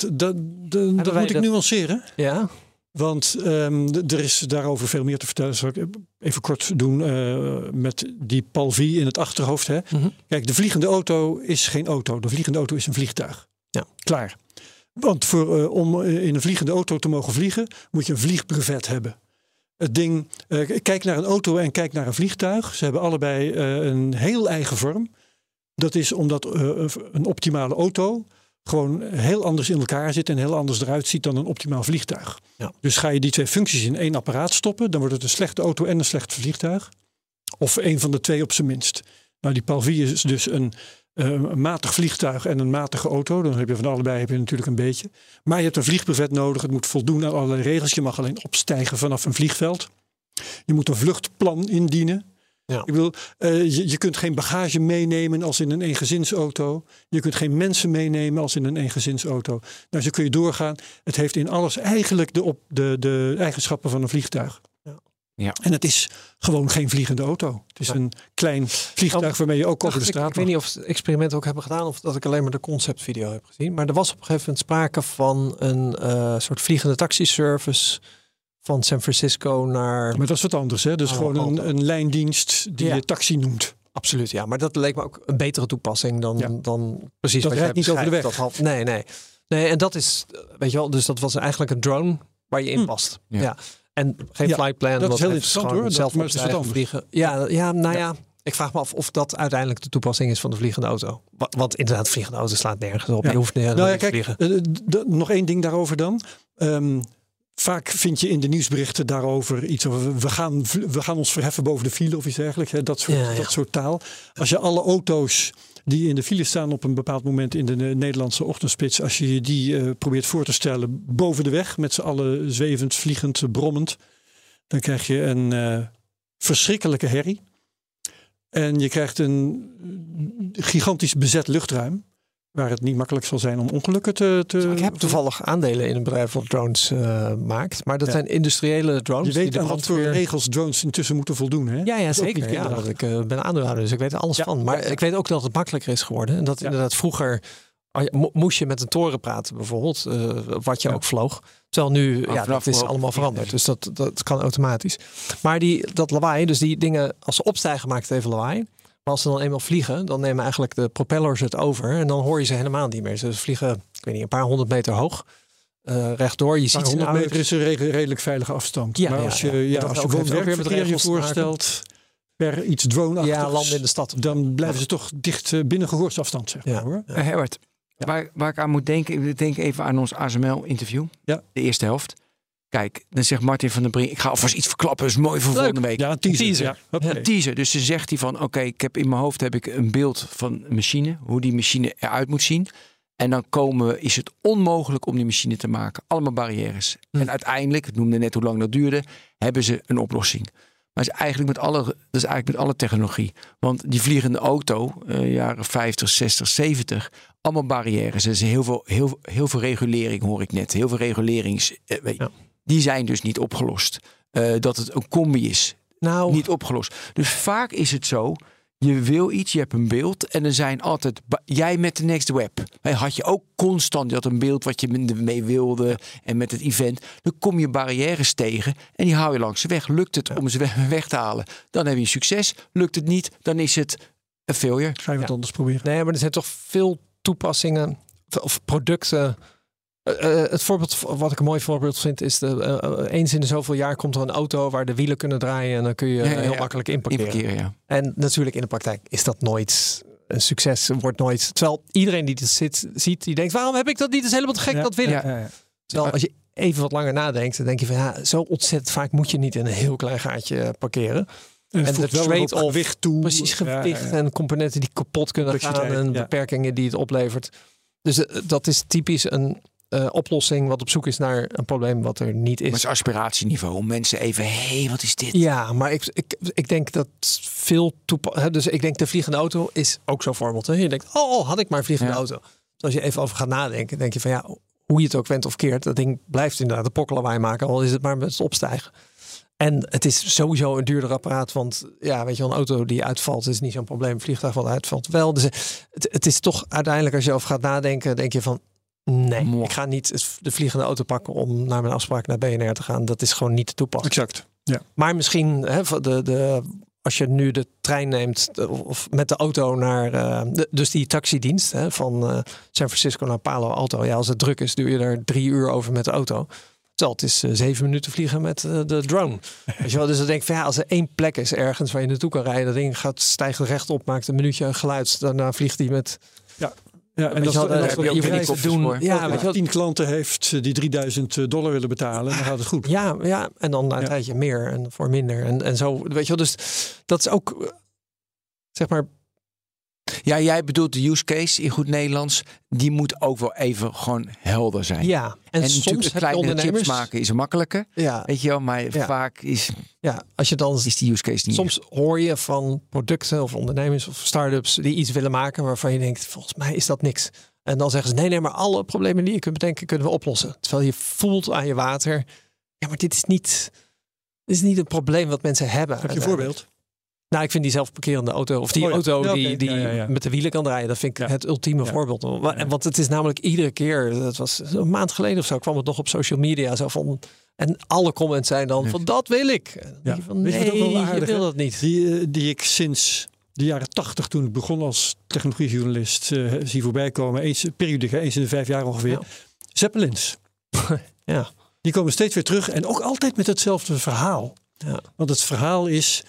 Dat moet ik nuanceren. Ja. Want er is daarover veel meer te vertellen. Dat zal ik even kort doen met die Palvie in het achterhoofd. Hè. Mm-hmm. Kijk, de vliegende auto is geen auto. De vliegende auto is een vliegtuig. Ja. Klaar. Want om in een vliegende auto te mogen vliegen, moet je een vliegbrevet hebben. Het ding, kijk naar een auto en kijk naar een vliegtuig. Ze hebben allebei een heel eigen vorm. Dat is omdat een optimale auto gewoon heel anders in elkaar zit en heel anders eruit ziet dan een optimaal vliegtuig. Ja. Dus ga je die 2 functies in 1 apparaat stoppen, dan wordt het een slechte auto en een slecht vliegtuig. Of een van de 2 op zijn minst. Nou, die Palvie is dus een matig vliegtuig en een matige auto. Dan heb je van allebei natuurlijk een beetje. Maar je hebt een vliegbrevet nodig. Het moet voldoen aan allerlei regels. Je mag alleen opstijgen vanaf een vliegveld. Je moet een vluchtplan indienen. Ja. Ik bedoel, je kunt geen bagage meenemen als in een eengezinsauto. Je kunt geen mensen meenemen als in een eengezinsauto. Nou, zo kun je doorgaan. Het heeft in alles eigenlijk de eigenschappen van een vliegtuig. Ja. En het is gewoon geen vliegende auto. Het is een klein vliegtuig waarmee je ook over de straat Ik weet niet of ze het experiment ook hebben gedaan of dat ik alleen maar de conceptvideo heb gezien. Maar er was op een gegeven moment sprake van een soort vliegende taxiservice van San Francisco naar... Maar dat is wat anders, hè? Dus gewoon een lijndienst die je taxi noemt. Absoluut, ja. Maar dat leek me ook een betere toepassing dan precies dat wat jij rijdt niet over de weg. Nee, en dat is, weet je wel, dus dat was eigenlijk een drone waar je in past. Ja. En geen flightplan. Dat is heel interessant hoor. Zelf maar is het anders. Vliegen. Ja. Ik vraag me af of dat uiteindelijk de toepassing is van de vliegende auto. Want inderdaad, vliegende auto slaat nergens op. Ja. Je hoeft niet te vliegen. Nog 1 ding daarover dan. Vaak vind je in de nieuwsberichten daarover iets over... We gaan ons verheffen boven de file of iets dergelijks. Hè? Dat soort taal. Als je alle auto's die in de file staan op een bepaald moment in de Nederlandse ochtendspits... als je die probeert voor te stellen boven de weg... met z'n allen zwevend, vliegend, brommend... dan krijg je een verschrikkelijke herrie. En je krijgt een gigantisch bezet luchtruim... waar het niet makkelijk zal zijn om ongelukken te... Ik heb toevallig aandelen in een bedrijf dat drones maakt. Maar dat zijn industriële drones. Je weet aan wat voor regels drones intussen moeten voldoen. Hè? Ja, zeker. Ja, dat ik ben aandeelhouder, dus ik weet er alles van. Maar ik weet ook dat het makkelijker is geworden. En dat inderdaad vroeger moest je met een toren praten bijvoorbeeld. Wat je ook vloog. Terwijl nu, dat is allemaal veranderd. Dus dat kan automatisch. Maar dat lawaai, dus die dingen, als ze opstijgen maakt het even lawaai. Maar als ze dan eenmaal vliegen, dan nemen eigenlijk de propellers het over. En dan hoor je ze helemaal niet meer. Ze vliegen, ik weet niet, een paar 100 meter hoog. Rechtdoor. Je ziet 100 meter is een redelijk veilige afstand. Maar als je woon-werkverkeer je voorstelt... per iets drone-achtigs, landen in de stad. Dan blijven ze toch dicht binnen gehoorsafstand. Zeg maar, hoor. Herbert, waar ik aan moet denken... Ik denk even aan ons ASML-interview. Ja. De eerste helft. Kijk, dan zegt Martin van den Brink... ik ga alvast iets verklappen, dat is mooi voor volgende week. Ja, een teaser. Een teaser. Dus dan zegt hij van... oké, ik heb in mijn hoofd een beeld van een machine... hoe die machine eruit moet zien. En dan is het onmogelijk om die machine te maken. Allemaal barrières. En uiteindelijk, ik noemde net hoe lang dat duurde... hebben ze een oplossing. Maar dat is eigenlijk met alle technologie. Want die vliegende auto, jaren 50, 60, 70... allemaal barrières. Er is heel veel regulering, hoor ik net. Heel veel regulerings... Die zijn dus niet opgelost. Dat het een combi is. Niet opgelost. Dus vaak is het zo. Je wil iets, je hebt een beeld. En er zijn altijd... Jij met de Next Web. Had je ook constant een beeld wat je mee wilde. En met het event. Dan kom je barrières tegen. En die hou je langs de weg. Lukt het om ze weg te halen. Dan heb je succes. Lukt het niet. Dan is het een failure. Ga je wat anders proberen. Nee, maar er zijn toch veel toepassingen. Of producten... Het voorbeeld wat ik een mooi voorbeeld vind is eens in de zoveel jaar komt er een auto waar de wielen kunnen draaien en dan kun je heel makkelijk inparkeren. En natuurlijk in de praktijk is dat nooit een succes, wordt nooit. Terwijl iedereen die dit ziet, die denkt waarom heb ik dat niet? Dat is helemaal te gek, dat wil ik. Terwijl als je even wat langer nadenkt, dan denk je van zo ontzettend vaak moet je niet in een heel klein gaatje parkeren. En het trade-off gewicht toe. Precies, gewicht en componenten die kapot kunnen gaan en beperkingen die het oplevert. Dus dat is typisch een oplossing wat op zoek is naar een probleem wat er niet is. Maar het is aspiratieniveau om mensen even, wat is dit? Ja, maar ik denk dat veel dus ik denk de vliegende auto is ook zo'n voorbeeld. Hè? Je denkt, had ik maar een vliegende auto. Dus als je even over gaat nadenken, denk je van hoe je het ook went of keert, dat ding blijft inderdaad de pokkenlawaai maken, al is het maar met het opstijgen. En het is sowieso een duurder apparaat. Want ja, weet je wel, een auto die uitvalt is niet zo'n probleem. Een vliegtuig wat uitvalt wel. Dus het is toch uiteindelijk, als je over gaat nadenken, denk je van nee, ik ga niet de vliegende auto pakken om naar mijn afspraak naar BNR te gaan. Dat is gewoon niet te toepassen. Exact. Ja. Maar misschien als je nu de trein neemt of met de auto naar dus die taxidienst van San Francisco naar Palo Alto. Ja, als het druk is, duur je daar 3 uur over met de auto. Terwijl het is 7 minuten vliegen met de drone. Weet je wel? Dus dan denk ik van ja, als er 1 plek is ergens waar je naartoe kan rijden, dat ding stijgt rechtop, maakt een minuutje geluid. Daarna vliegt hij met. Ja, en dat je bedrijf doen. Ja, weet je 10 klanten heeft die $3.000 willen betalen, dan gaat het goed. Ja, en dan een tijdje meer en voor minder en zo. Weet je wel, dus dat is ook zeg maar. Ja, jij bedoelt de use case in goed Nederlands. Die moet ook wel even gewoon helder zijn. Ja, en soms kleine chips maken is makkelijker. Ja. Weet je wel, maar vaak is, als je dan, is die use case niet. Soms hoor je van producten of ondernemers of start-ups die iets willen maken waarvan je denkt, volgens mij is dat niks. En dan zeggen ze, nee, maar alle problemen die je kunt bedenken kunnen we oplossen. Terwijl je voelt aan je water, ja, maar dit is niet een probleem wat mensen hebben. Heb je een voorbeeld? Nou, ik vind die zelfparkerende auto, of die auto die met de wielen kan draaien, dat vind ik het ultieme voorbeeld. Want het is namelijk iedere keer, dat was een maand geleden of zo, kwam het nog op social media zo van, en alle comments zijn dan van dat wil ik. Van, nee, je wil dat niet. Die ik sinds de jaren 80, toen ik begon als technologiejournalist, zie voorbij komen, eens in de 5 jaar ongeveer. Zeppelins. Ja. Die komen steeds weer terug en ook altijd met hetzelfde verhaal. Ja. Want het verhaal is,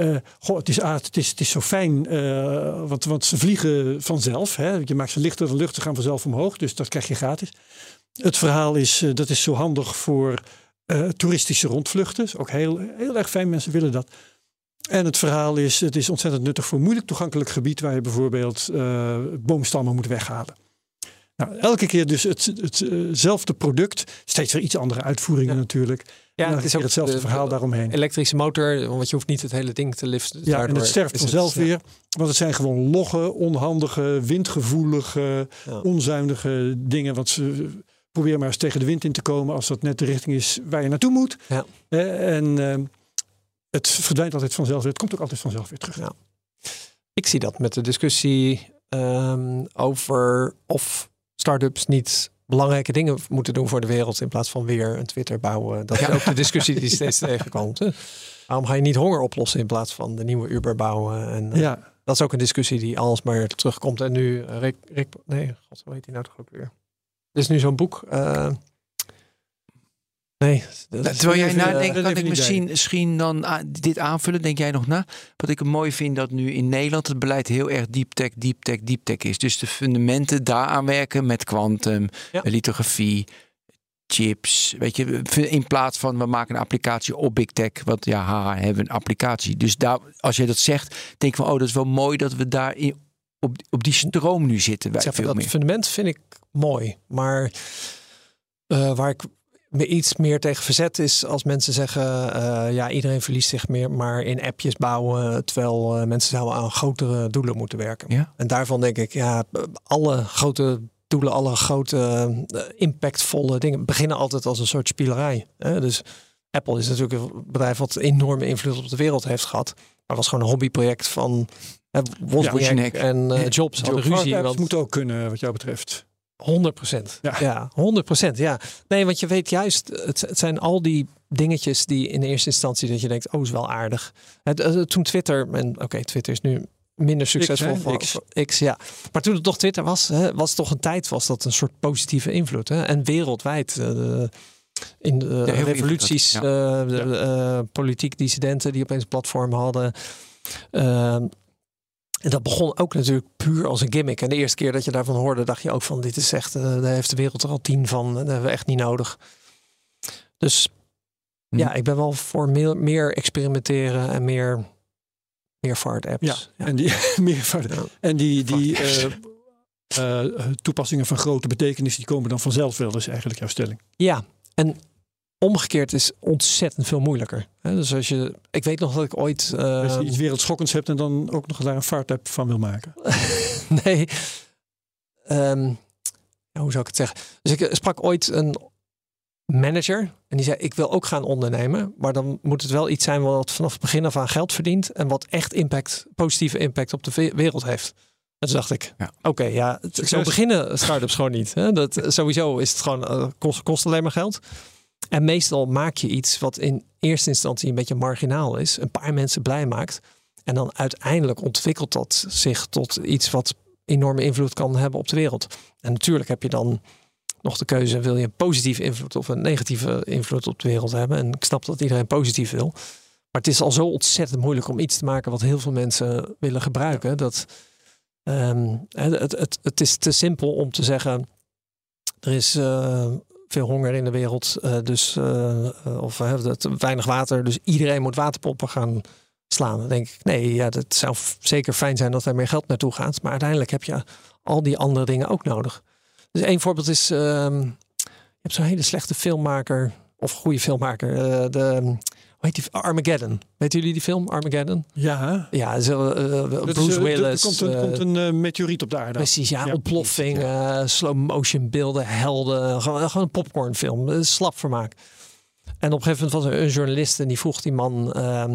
het is zo fijn, want ze vliegen vanzelf. Hè? Je maakt ze lichter de lucht, ze gaan vanzelf omhoog. Dus dat krijg je gratis. Het verhaal is, dat is zo handig voor toeristische rondvluchten. Ook heel, heel erg fijn, mensen willen dat. En het verhaal is, het is ontzettend nuttig voor moeilijk toegankelijk gebied, waar je bijvoorbeeld boomstammen moet weghalen. Nou, elke keer dus hetzelfde product. Steeds weer iets andere uitvoeringen natuurlijk. Ja, het is ook hetzelfde verhaal daaromheen. Elektrische motor, want je hoeft niet het hele ding te liften. Dus en het sterft vanzelf weer. Want het zijn gewoon logge, onhandige, windgevoelige, onzuinige dingen. Want ze proberen maar eens tegen de wind in te komen als dat net de richting is waar je naartoe moet. Ja. Het verdwijnt altijd vanzelf weer. Het komt ook altijd vanzelf weer terug. Ja. Ik zie dat met de discussie over of start-ups niet belangrijke dingen moeten doen voor de wereld in plaats van weer een Twitter bouwen. Dat is ook de discussie die steeds tegenkomt. Waarom ga je niet honger oplossen in plaats van de nieuwe Uber bouwen? En, dat is ook een discussie die alsmaar terugkomt. En nu, hoe heet die nou toch ook weer? Er is nu zo'n boek. Terwijl jij nadenkt, kan ik misschien dan dit aanvullen? Denk jij nog na? Wat ik mooi vind dat nu in Nederland het beleid heel erg deep tech is. Dus de fundamenten daaraan werken met quantum, lithografie, chips. Weet je, in plaats van we maken een applicatie op big tech. Want hebben we een applicatie. Dus daar, als je dat zegt, denk ik van dat is wel mooi dat we daar op die stroom nu zitten. Dat fundament vind ik mooi. Maar waar ik me iets meer tegen verzet is als mensen zeggen, iedereen verliest zich meer maar in appjes bouwen, terwijl mensen zouden aan grotere doelen moeten werken. Ja. En daarvan denk ik, alle grote doelen, alle grote impactvolle dingen beginnen altijd als een soort spielerij. Dus Apple is natuurlijk een bedrijf wat enorme invloed op de wereld heeft gehad, maar was gewoon een hobbyproject van Wozniak en Jobs. Hadden ruzie. Dat moet ook kunnen wat jou betreft. 100%. Ja, 100%. Ja. Nee, want je weet juist, het zijn al die dingetjes die in eerste instantie dat je denkt, is wel aardig. Toen Twitter, Twitter is nu minder succesvol van X, ja. Maar toen het toch Twitter was toch een tijd, was dat een soort positieve invloed. En wereldwijd in de revoluties, politiek dissidenten die opeens een platform hadden. En dat begon ook natuurlijk puur als een gimmick. En de eerste keer dat je daarvan hoorde, dacht je ook van, dit is echt, daar heeft de wereld er al 10 van. Dat hebben we echt niet nodig. Dus ik ben wel voor meer experimenteren en meer vaart apps. Ja, en die meer vaart. En die toepassingen van grote betekenis, die komen dan vanzelf wel, is eigenlijk jouw stelling. Ja, en omgekeerd is ontzettend veel moeilijker. Dus als ik weet nog dat ik ooit als je iets wereldschokkends hebt en dan ook nog daar een vaart-app van wil maken. Nee. Hoe zou ik het zeggen? Dus ik sprak ooit een manager. En die zei, ik wil ook gaan ondernemen. Maar dan moet het wel iets zijn wat vanaf het begin af aan geld verdient. En wat echt positieve impact op de wereld heeft. En toen dacht ik, oké, zo beginnen start-ups gewoon niet. Hè? Sowieso is het gewoon, kost alleen maar geld. En meestal maak je iets wat in eerste instantie een beetje marginaal is. Een paar mensen blij maakt. En dan uiteindelijk ontwikkelt dat zich tot iets wat enorme invloed kan hebben op de wereld. En natuurlijk heb je dan nog de keuze, wil je een positieve invloed of een negatieve invloed op de wereld hebben? En ik snap dat iedereen positief wil. Maar het is al zo ontzettend moeilijk om iets te maken wat heel veel mensen willen gebruiken. Dat het is te simpel om te zeggen, er is veel honger in de wereld, of weinig water, dus iedereen moet waterpompen gaan slaan. Dan denk ik, nee, dat zou zeker fijn zijn dat er meer geld naartoe gaat. Maar uiteindelijk heb je al die andere dingen ook nodig. Dus één voorbeeld is, je hebt zo'n hele slechte filmmaker, of goede filmmaker, hoe heet die? Armageddon. Weten jullie die film, Armageddon? Ja. Ja, Bruce Willis. Er komt een meteoriet op de aarde. Precies, ontploffing, slow motion beelden, helden. Gewoon een popcornfilm, slapvermaak. En op een gegeven moment was er een journalist en die vroeg die man,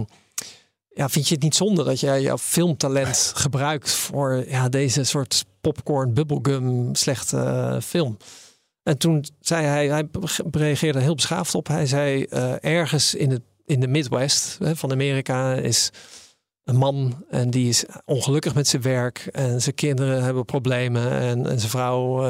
vind je het niet zonde dat jij jouw filmtalent gebruikt voor deze soort popcorn, bubblegum, slechte film? En toen zei hij reageerde heel beschaafd op. Hij zei, ergens in de Midwest van Amerika is een man en die is ongelukkig met zijn werk en zijn kinderen hebben problemen en zijn vrouw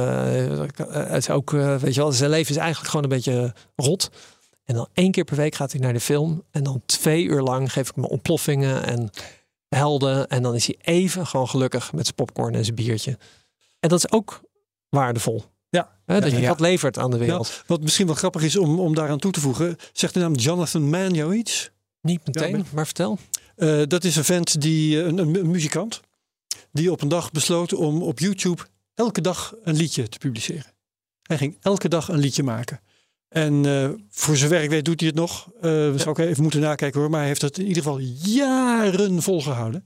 is ook, zijn leven is eigenlijk gewoon een beetje rot. En dan 1 keer per week gaat hij naar de film. En dan 2 uur lang geef ik me ontploffingen en helden. En dan is hij even gewoon gelukkig met zijn popcorn en zijn biertje. En dat is ook waardevol. Ja. Dat je dat levert aan de wereld. Ja, wat misschien wel grappig is om daaraan toe te voegen. Zegt de naam Jonathan Mann jou iets? Niet meteen, maar vertel. Dat is een vent, een muzikant. Die op een dag besloot om op YouTube elke dag een liedje te publiceren. Hij ging elke dag een liedje maken. En voor zijn werk doet hij het nog. Zou ik even moeten nakijken hoor. Maar hij heeft het in ieder geval jaren volgehouden.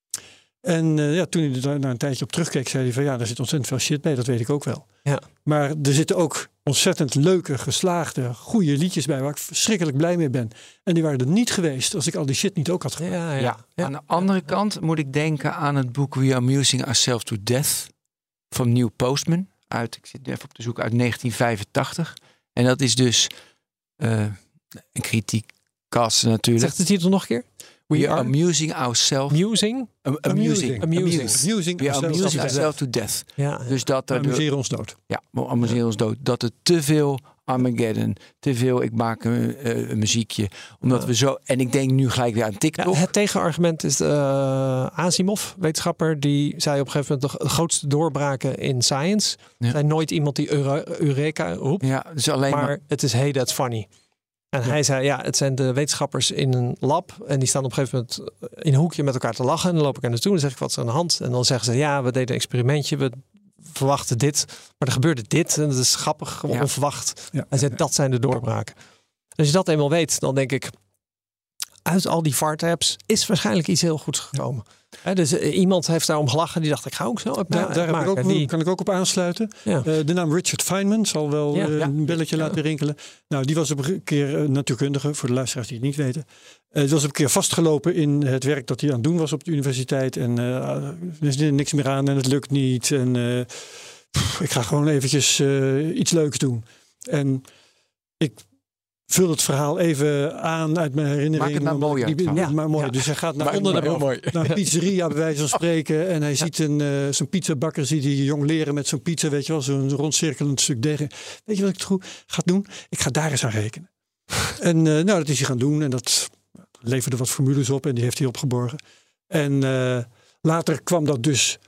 En toen hij er na een tijdje op terugkeek, zei hij van daar zit ontzettend veel shit bij. Dat weet ik ook wel. Ja. Maar er zitten ook ontzettend leuke, geslaagde, goede liedjes bij waar ik verschrikkelijk blij mee ben. En die waren er niet geweest als ik al die shit niet ook had gemaakt. Ja. Aan de andere kant moet ik denken aan het boek We Are Amusing Ourselves to Death van Neil Postman. Ik zit even op te zoeken, uit 1985. En dat is dus een kritiekast natuurlijk. Zegt de titel nog een keer? We are amusing ourselves. Amusing? Amusing ourselves to death. Ja. Dus dat amuseren ons dood. Ja, we amuseren ons dood. Dat het te veel Armageddon, te veel ik maak een muziekje. Omdat we zo... En ik denk nu gelijk weer aan TikTok. Ja, het tegenargument is Asimov, wetenschapper, die zei op een gegeven moment de grootste doorbraken in science. Er zijn nooit iemand die Eureka roept. Ja, dus alleen maar het is hey, that's funny. En hij zei, het zijn de wetenschappers in een lab. En die staan op een gegeven moment in een hoekje met elkaar te lachen. En dan loop ik er naartoe en dan zeg ik, wat is er aan de hand? En dan zeggen ze, we deden een experimentje. We verwachten dit. Maar er gebeurde dit. En dat is grappig, onverwacht. Ja. Hij zei, dat zijn de doorbraken. En als je dat eenmaal weet, dan denk ik, uit al die fart-apps is waarschijnlijk iets heel goeds gekomen. Dus iemand heeft daarom gelachen. Die dacht, ik ga ook zo op daar kan ik ook op aansluiten. Ja. De naam Richard Feynman zal wel een belletje laten rinkelen. Nou, die was op een keer natuurkundige, voor de luisteraars die het niet weten. Die was op een keer vastgelopen in het werk dat hij aan het doen was op de universiteit. En er is niks meer aan en het lukt niet. En ik ga gewoon eventjes iets leuks doen. En ik vul het verhaal even aan uit mijn herinnering. Maak het maar mooi. Dus hij gaat naar een pizzeria bij wijze van spreken. En hij ziet zo'n pizzabakker, ziet die jong leren met zo'n pizza, weet je wel, zo'n rondcirkelend stuk deeg. Weet je wat ik ga doen? Ik ga daar eens aan rekenen. En dat is hij gaan doen. En dat leverde wat formules op en die heeft hij opgeborgen. En later kwam dat dus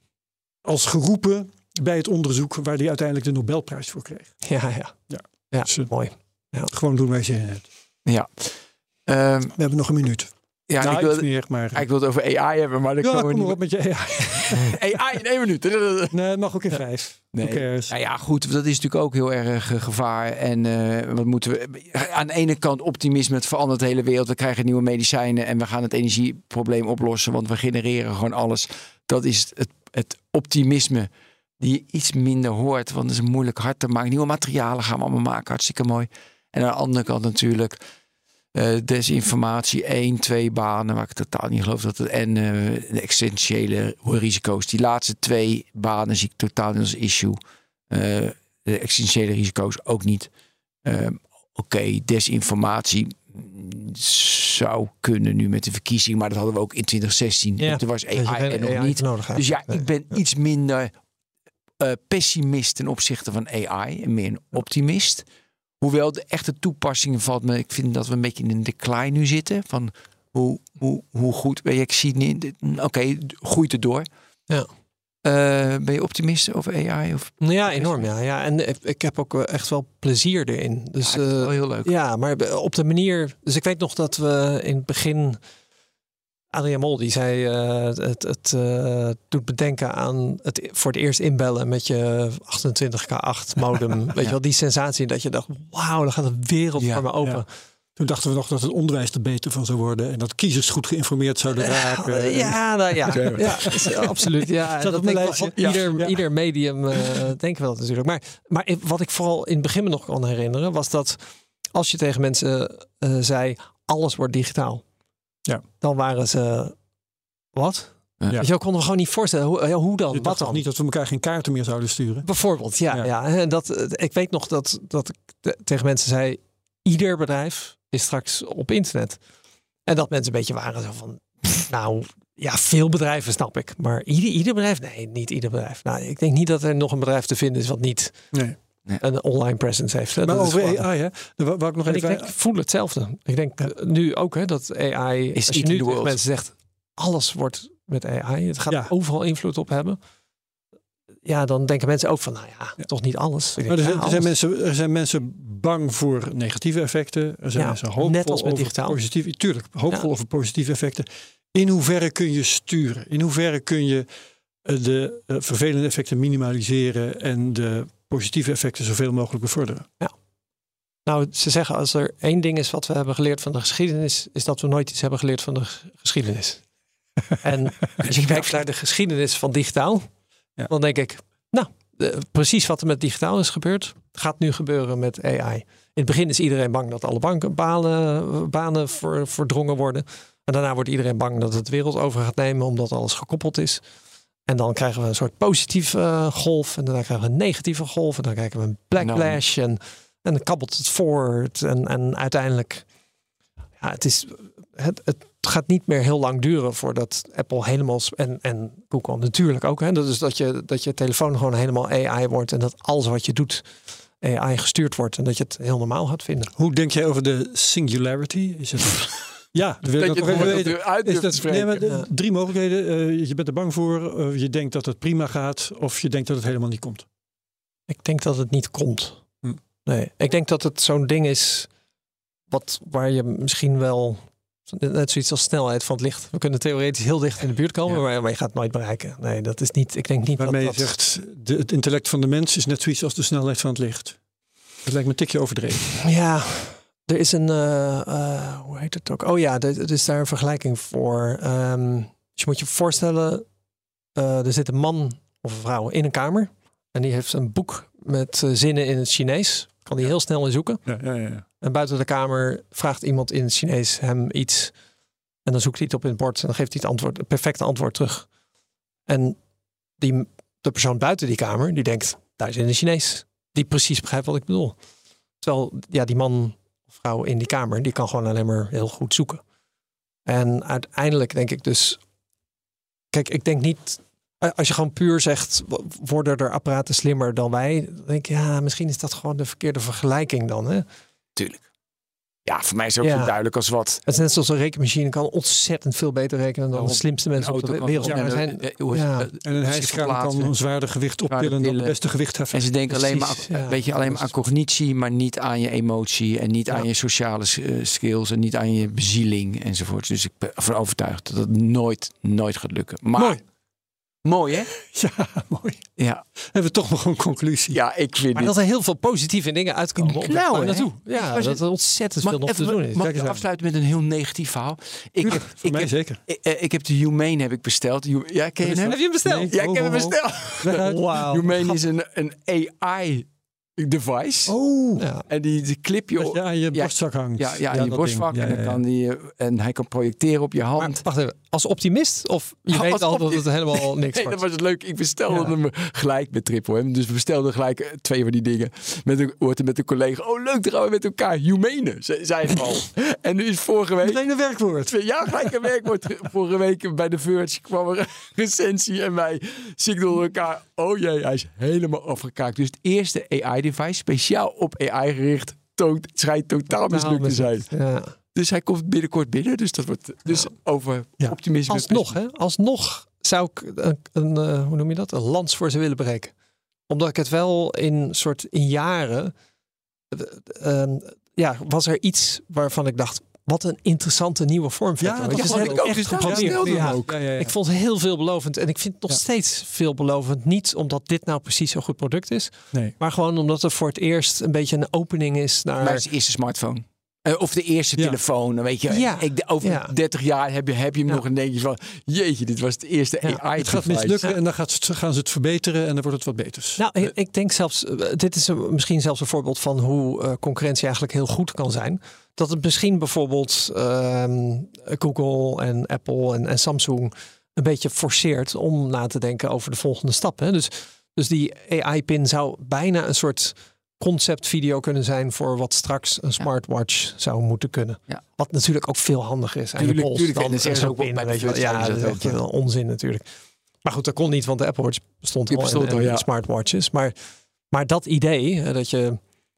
als geroepen bij het onderzoek waar hij uiteindelijk de Nobelprijs voor kreeg. Ja, dus, mooi. Ja. Gewoon doen wij zin in het. Ja. We hebben nog een minuut. Ja, ik wil het over AI hebben, maar dan kom maar op met je AI. AI in 1 minuut. Nee, het mag ook in 5. Nee. Goed, dat is natuurlijk ook heel erg gevaar. En wat moeten we... Aan de ene kant optimisme, het verandert de hele wereld. We krijgen nieuwe medicijnen en we gaan het energieprobleem oplossen, want we genereren gewoon alles. Dat is het optimisme die je iets minder hoort. Want het is moeilijk hard te maken. Nieuwe materialen gaan we allemaal maken. Hartstikke mooi. En aan de andere kant natuurlijk desinformatie. 1, 2 banen waar ik totaal niet geloof dat het. En de essentiële risico's. Die laatste 2 banen zie ik totaal niet als issue. De essentiële risico's ook niet. Oké, desinformatie zou kunnen nu met de verkiezing. Maar dat hadden we ook in 2016. Ja, toen was AI er nog AI niet. nodig had. Dus ja, ik ben iets minder pessimist ten opzichte van AI. En meer een optimist. Hoewel de echte toepassingen valt me. Ik vind dat we een beetje in een decline nu zitten. Van hoe goed. Ik zie niet. Oké, groeit het door. Ja. Ben je optimist over AI? Of? Ja, enorm. Ja. En ik heb ook echt wel plezier erin. Dus, dat is wel heel leuk. Ja, maar op de manier. Dus ik weet nog dat we in het begin. Adriaan Mol die zei het doet bedenken aan het voor het eerst inbellen met je 28K8 modem. Weet je wel, die sensatie dat je dacht, wauw, dan gaat de wereld voor me open. Ja. Toen dachten we nog dat het onderwijs er beter van zou worden en dat kiezers goed geïnformeerd zouden raken. Ja, absoluut. Ja, dat denk ik van ieder medium denken we dat natuurlijk. Maar wat ik vooral in het begin me nog kan herinneren was dat als je tegen mensen zei, alles wordt digitaal. Ja. Dan waren ze, wat? Ja. Je kon me gewoon niet voorstellen. Hoe dan? Je dacht toch niet dat we elkaar geen kaarten meer zouden sturen? Bijvoorbeeld, ja. En ik weet nog dat ik tegen mensen zei, ieder bedrijf is straks op internet. En dat mensen een beetje waren zo van, nou ja, veel bedrijven snap ik. Maar ieder bedrijf? Nee, niet ieder bedrijf. Nou, ik denk niet dat er nog een bedrijf te vinden is wat niet een online presence heeft. Maar dat over AI, hè? Wou ik nog even... Ik voel hetzelfde. Ik denk nu ook dat AI, is als je nu tegen mensen zegt, alles wordt met AI. Het gaat overal invloed op hebben. Ja, dan denken mensen ook van, toch niet alles. Maar er zijn mensen bang voor negatieve effecten. Er zijn mensen hoopvol net als met over digitaal. positieve, tuurlijk, hoopvol over positieve effecten. In hoeverre kun je sturen? In hoeverre kun je de vervelende effecten minimaliseren en de positieve effecten zoveel mogelijk bevorderen? Ja. Nou, ze zeggen als er één ding is wat we hebben geleerd van de geschiedenis, is dat we nooit iets hebben geleerd van de geschiedenis. En als je kijkt naar de geschiedenis van digitaal, dan denk ik, precies wat er met digitaal is gebeurd, gaat nu gebeuren met AI. In het begin is iedereen bang dat alle banen verdrongen worden. En daarna wordt iedereen bang dat het de wereld over gaat nemen, omdat alles gekoppeld is. En dan krijgen we een soort positieve golf. En daarna krijgen we een negatieve golf. En dan krijgen we een backlash. En dan kabbelt het voort. En uiteindelijk, het gaat niet meer heel lang duren voordat Apple helemaal, en Google natuurlijk ook. Hè, dus dat je telefoon gewoon helemaal AI wordt. En dat alles wat je doet AI gestuurd wordt. En dat je het heel normaal gaat vinden. Hoe denk jij over de singularity? Is het... Ja, dat wil ik nog even weten. 3 mogelijkheden. Je bent er bang voor. Je denkt dat het prima gaat. Of je denkt dat het helemaal niet komt. Ik denk dat het niet komt. Nee, ik denk dat het zo'n ding is waar je misschien wel, net zoiets als snelheid van het licht. We kunnen theoretisch heel dicht in de buurt komen, maar je gaat het nooit bereiken. Nee, dat is niet. Ik denk niet waarmee dat je zegt, het intellect van de mens is net zoiets als de snelheid van het licht. Dat lijkt me een tikje overdreven. Ja. Er is een, hoe heet het ook? Oh ja, er is daar een vergelijking voor. Dus je moet je voorstellen, er zit een man of een vrouw in een kamer. En die heeft een boek met zinnen in het Chinees. Kan die heel snel in zoeken. Ja. En buiten de kamer vraagt iemand in het Chinees hem iets. En dan zoekt hij het op in het bord. En dan geeft hij het perfecte antwoord terug. En de persoon buiten die kamer, die denkt, daar is in het Chinees. Die precies begrijpt wat ik bedoel. Terwijl, die man... vrouw in die kamer, die kan gewoon alleen maar heel goed zoeken. En uiteindelijk denk ik dus, kijk, ik denk niet, als je gewoon puur zegt, worden er apparaten slimmer dan wij, dan denk ik, misschien is dat gewoon de verkeerde vergelijking dan, hè? Tuurlijk. Ja, voor mij is het ook zo duidelijk als wat. Het is net zoals een rekenmachine kan ontzettend veel beter rekenen dan de slimste mensen op de wereld. En een hijskraan kan een zwaarder gewicht optillen dan de beste gewichtheffer. En ze denken alleen maar aan cognitie, maar niet aan je emotie en niet aan je sociale skills en niet aan je bezieling enzovoort. Dus ik ben ervan overtuigd dat het nooit gaat lukken. Maar Mooi, hè? Ja, mooi. Ja. Hebben we toch nog een conclusie? Ja, ik vind Maar dat er heel veel positieve dingen uitkomen op weg Nou, daar hè? naartoe. Ja, dat er ontzettend veel nog te doen is. Mag Kijk ik eens aan. afsluiten met een heel negatief verhaal? Voor mij zeker. Ik heb de Humane heb ik besteld. Ja, ken je hem? Heb je hem besteld? Nee. Ja, ik heb hem besteld. Leg uit. Wauw. Humane is een AI device. Oh, Ja. En die clip je dat je aan je borstzak hangt. Ja, in je dat borstvak. ding. En, dan kan en hij kan projecteren op je hand. Maar wacht even, als optimist? Of je weet Als al dat het optimist. helemaal niks Nee, wordt? dat was het leuk. Ik bestelde Ja. hem gelijk met Triple M. Dus we bestelden gelijk 2 van die dingen. Met een collega. Oh, leuk, dan gaan we met elkaar. Humane, zei het al. En nu is vorige week... Meteen een werkwoord. Ja, gelijk een werkwoord. Vorige week bij The Verge kwam er een recensie en wij signalden elkaar. Oh jee, hij is helemaal afgekaakt. Dus het eerste AI-device, speciaal op AI gericht, schijnt totaal mislukt te zijn. Ja. Dus hij komt binnenkort binnen. Dus dat wordt over optimisme. Alsnog, hè? Alsnog zou ik hoe noem je dat? Een lans voor ze willen breken. Omdat ik het wel in jaren was er iets waarvan ik dacht, wat een interessante nieuwe vorm. Ja, Weet je, dat ze vond hebben ik ook. echt Dus dat geprobeerd. stelde Ja. hem ook. Ja. Ik vond het heel veelbelovend. En ik vind het nog steeds veelbelovend. Niet omdat dit nou precies zo'n goed product is. Nee. Maar gewoon omdat er voor het eerst een beetje een opening is naar... Maar het is de eerste smartphone. Of de eerste telefoon, dan weet je. Ja. Over 30 jaar heb je hem nog en denk je van... Jeetje, dit was het eerste AI. Het gaat mislukken en dan gaan ze het verbeteren en dan wordt het wat beters. Nou, ik denk zelfs, dit is misschien zelfs een voorbeeld van hoe concurrentie eigenlijk heel goed kan zijn. Dat het misschien bijvoorbeeld Google en Apple en Samsung een beetje forceert om na te denken over de volgende stap. Hè? Dus die AI-pin zou bijna een soort conceptvideo kunnen zijn voor wat straks een smartwatch zou moeten kunnen. Ja. Wat natuurlijk ook veel handiger is aan je pols dan dat zeggen ze ook pin, bij weet je wel. Ja, dat weet je wel, onzin natuurlijk. Maar goed, dat kon niet, want de Apple Watch bestond al en smartwatches. Maar dat idee, dat je...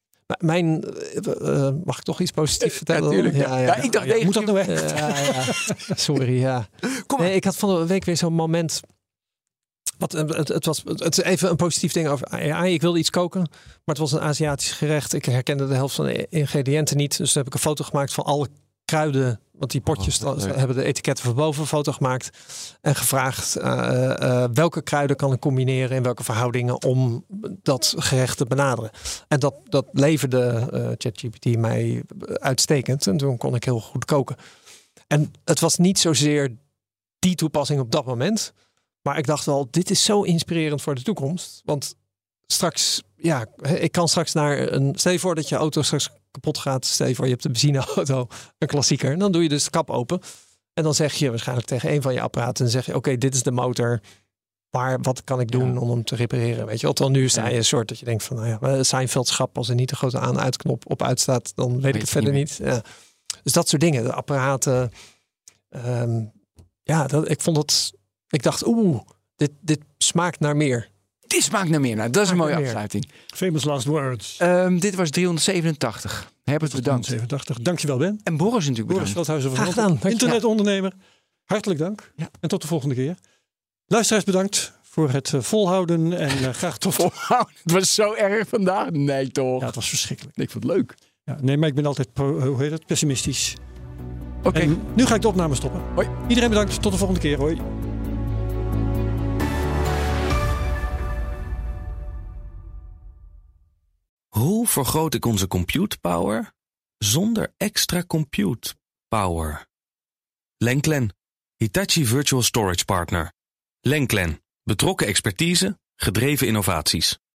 mag ik toch iets positiefs vertellen? Natuurlijk. Ja, ik dacht, moet dat nou echt? Sorry, ja. Nee, ik had van de week weer zo'n moment... Het is even een positief ding over AI. Ik wilde iets koken, maar het was een Aziatisch gerecht. Ik herkende de helft van de ingrediënten niet. Dus toen heb ik een foto gemaakt van alle kruiden. Want die potjes hebben de etiketten van boven, een foto gemaakt. En gevraagd welke kruiden kan ik combineren in welke verhoudingen om dat gerecht te benaderen. En dat leverde ChatGPT mij uitstekend. En toen kon ik heel goed koken. En het was niet zozeer die toepassing op dat moment... Maar ik dacht wel, dit is zo inspirerend voor de toekomst. Want straks, ik kan straks naar een... Stel je voor dat je auto straks kapot gaat. Stel je voor, je hebt een benzineauto, een klassieker. En dan doe je dus de kap open. En dan zeg je waarschijnlijk tegen een van je apparaten. En zeg je, oké, dit is de motor. Maar wat kan ik doen om hem te repareren? Weet je wel, terwijl nu sta je een soort dat je denkt van... Seinfeld schap, als er niet de grote aan-uitknop op uitstaat... dan weet ik het verder niet. Ja. Dus dat soort dingen, de apparaten. Ik vond het... Ik dacht, dit smaakt naar meer. Dit smaakt naar meer. Nou, dat is een mooie afsluiting. Famous last words. Dit was 387. Herbert, bedankt. 387. Dankjewel, Ben. En Boris natuurlijk bedankt. Boris Veldhuizen van Graag gedaan. internetondernemer. Hartelijk dank. Ja. En tot de volgende keer. Luisteraars, bedankt voor het volhouden. En graag tot... Volhouden? Het was zo erg vandaag. Nee, toch? Ja, het was verschrikkelijk. Ik vond het leuk. Ja, nee, maar ik ben altijd pessimistisch. Oké. Nu ga ik de opname stoppen. Hoi. Iedereen bedankt. Tot de volgende keer. Hoi. Hoe vergroot ik onze compute power zonder extra compute power? Lenklen, Hitachi Virtual Storage Partner. Lenklen, betrokken expertise, gedreven innovaties.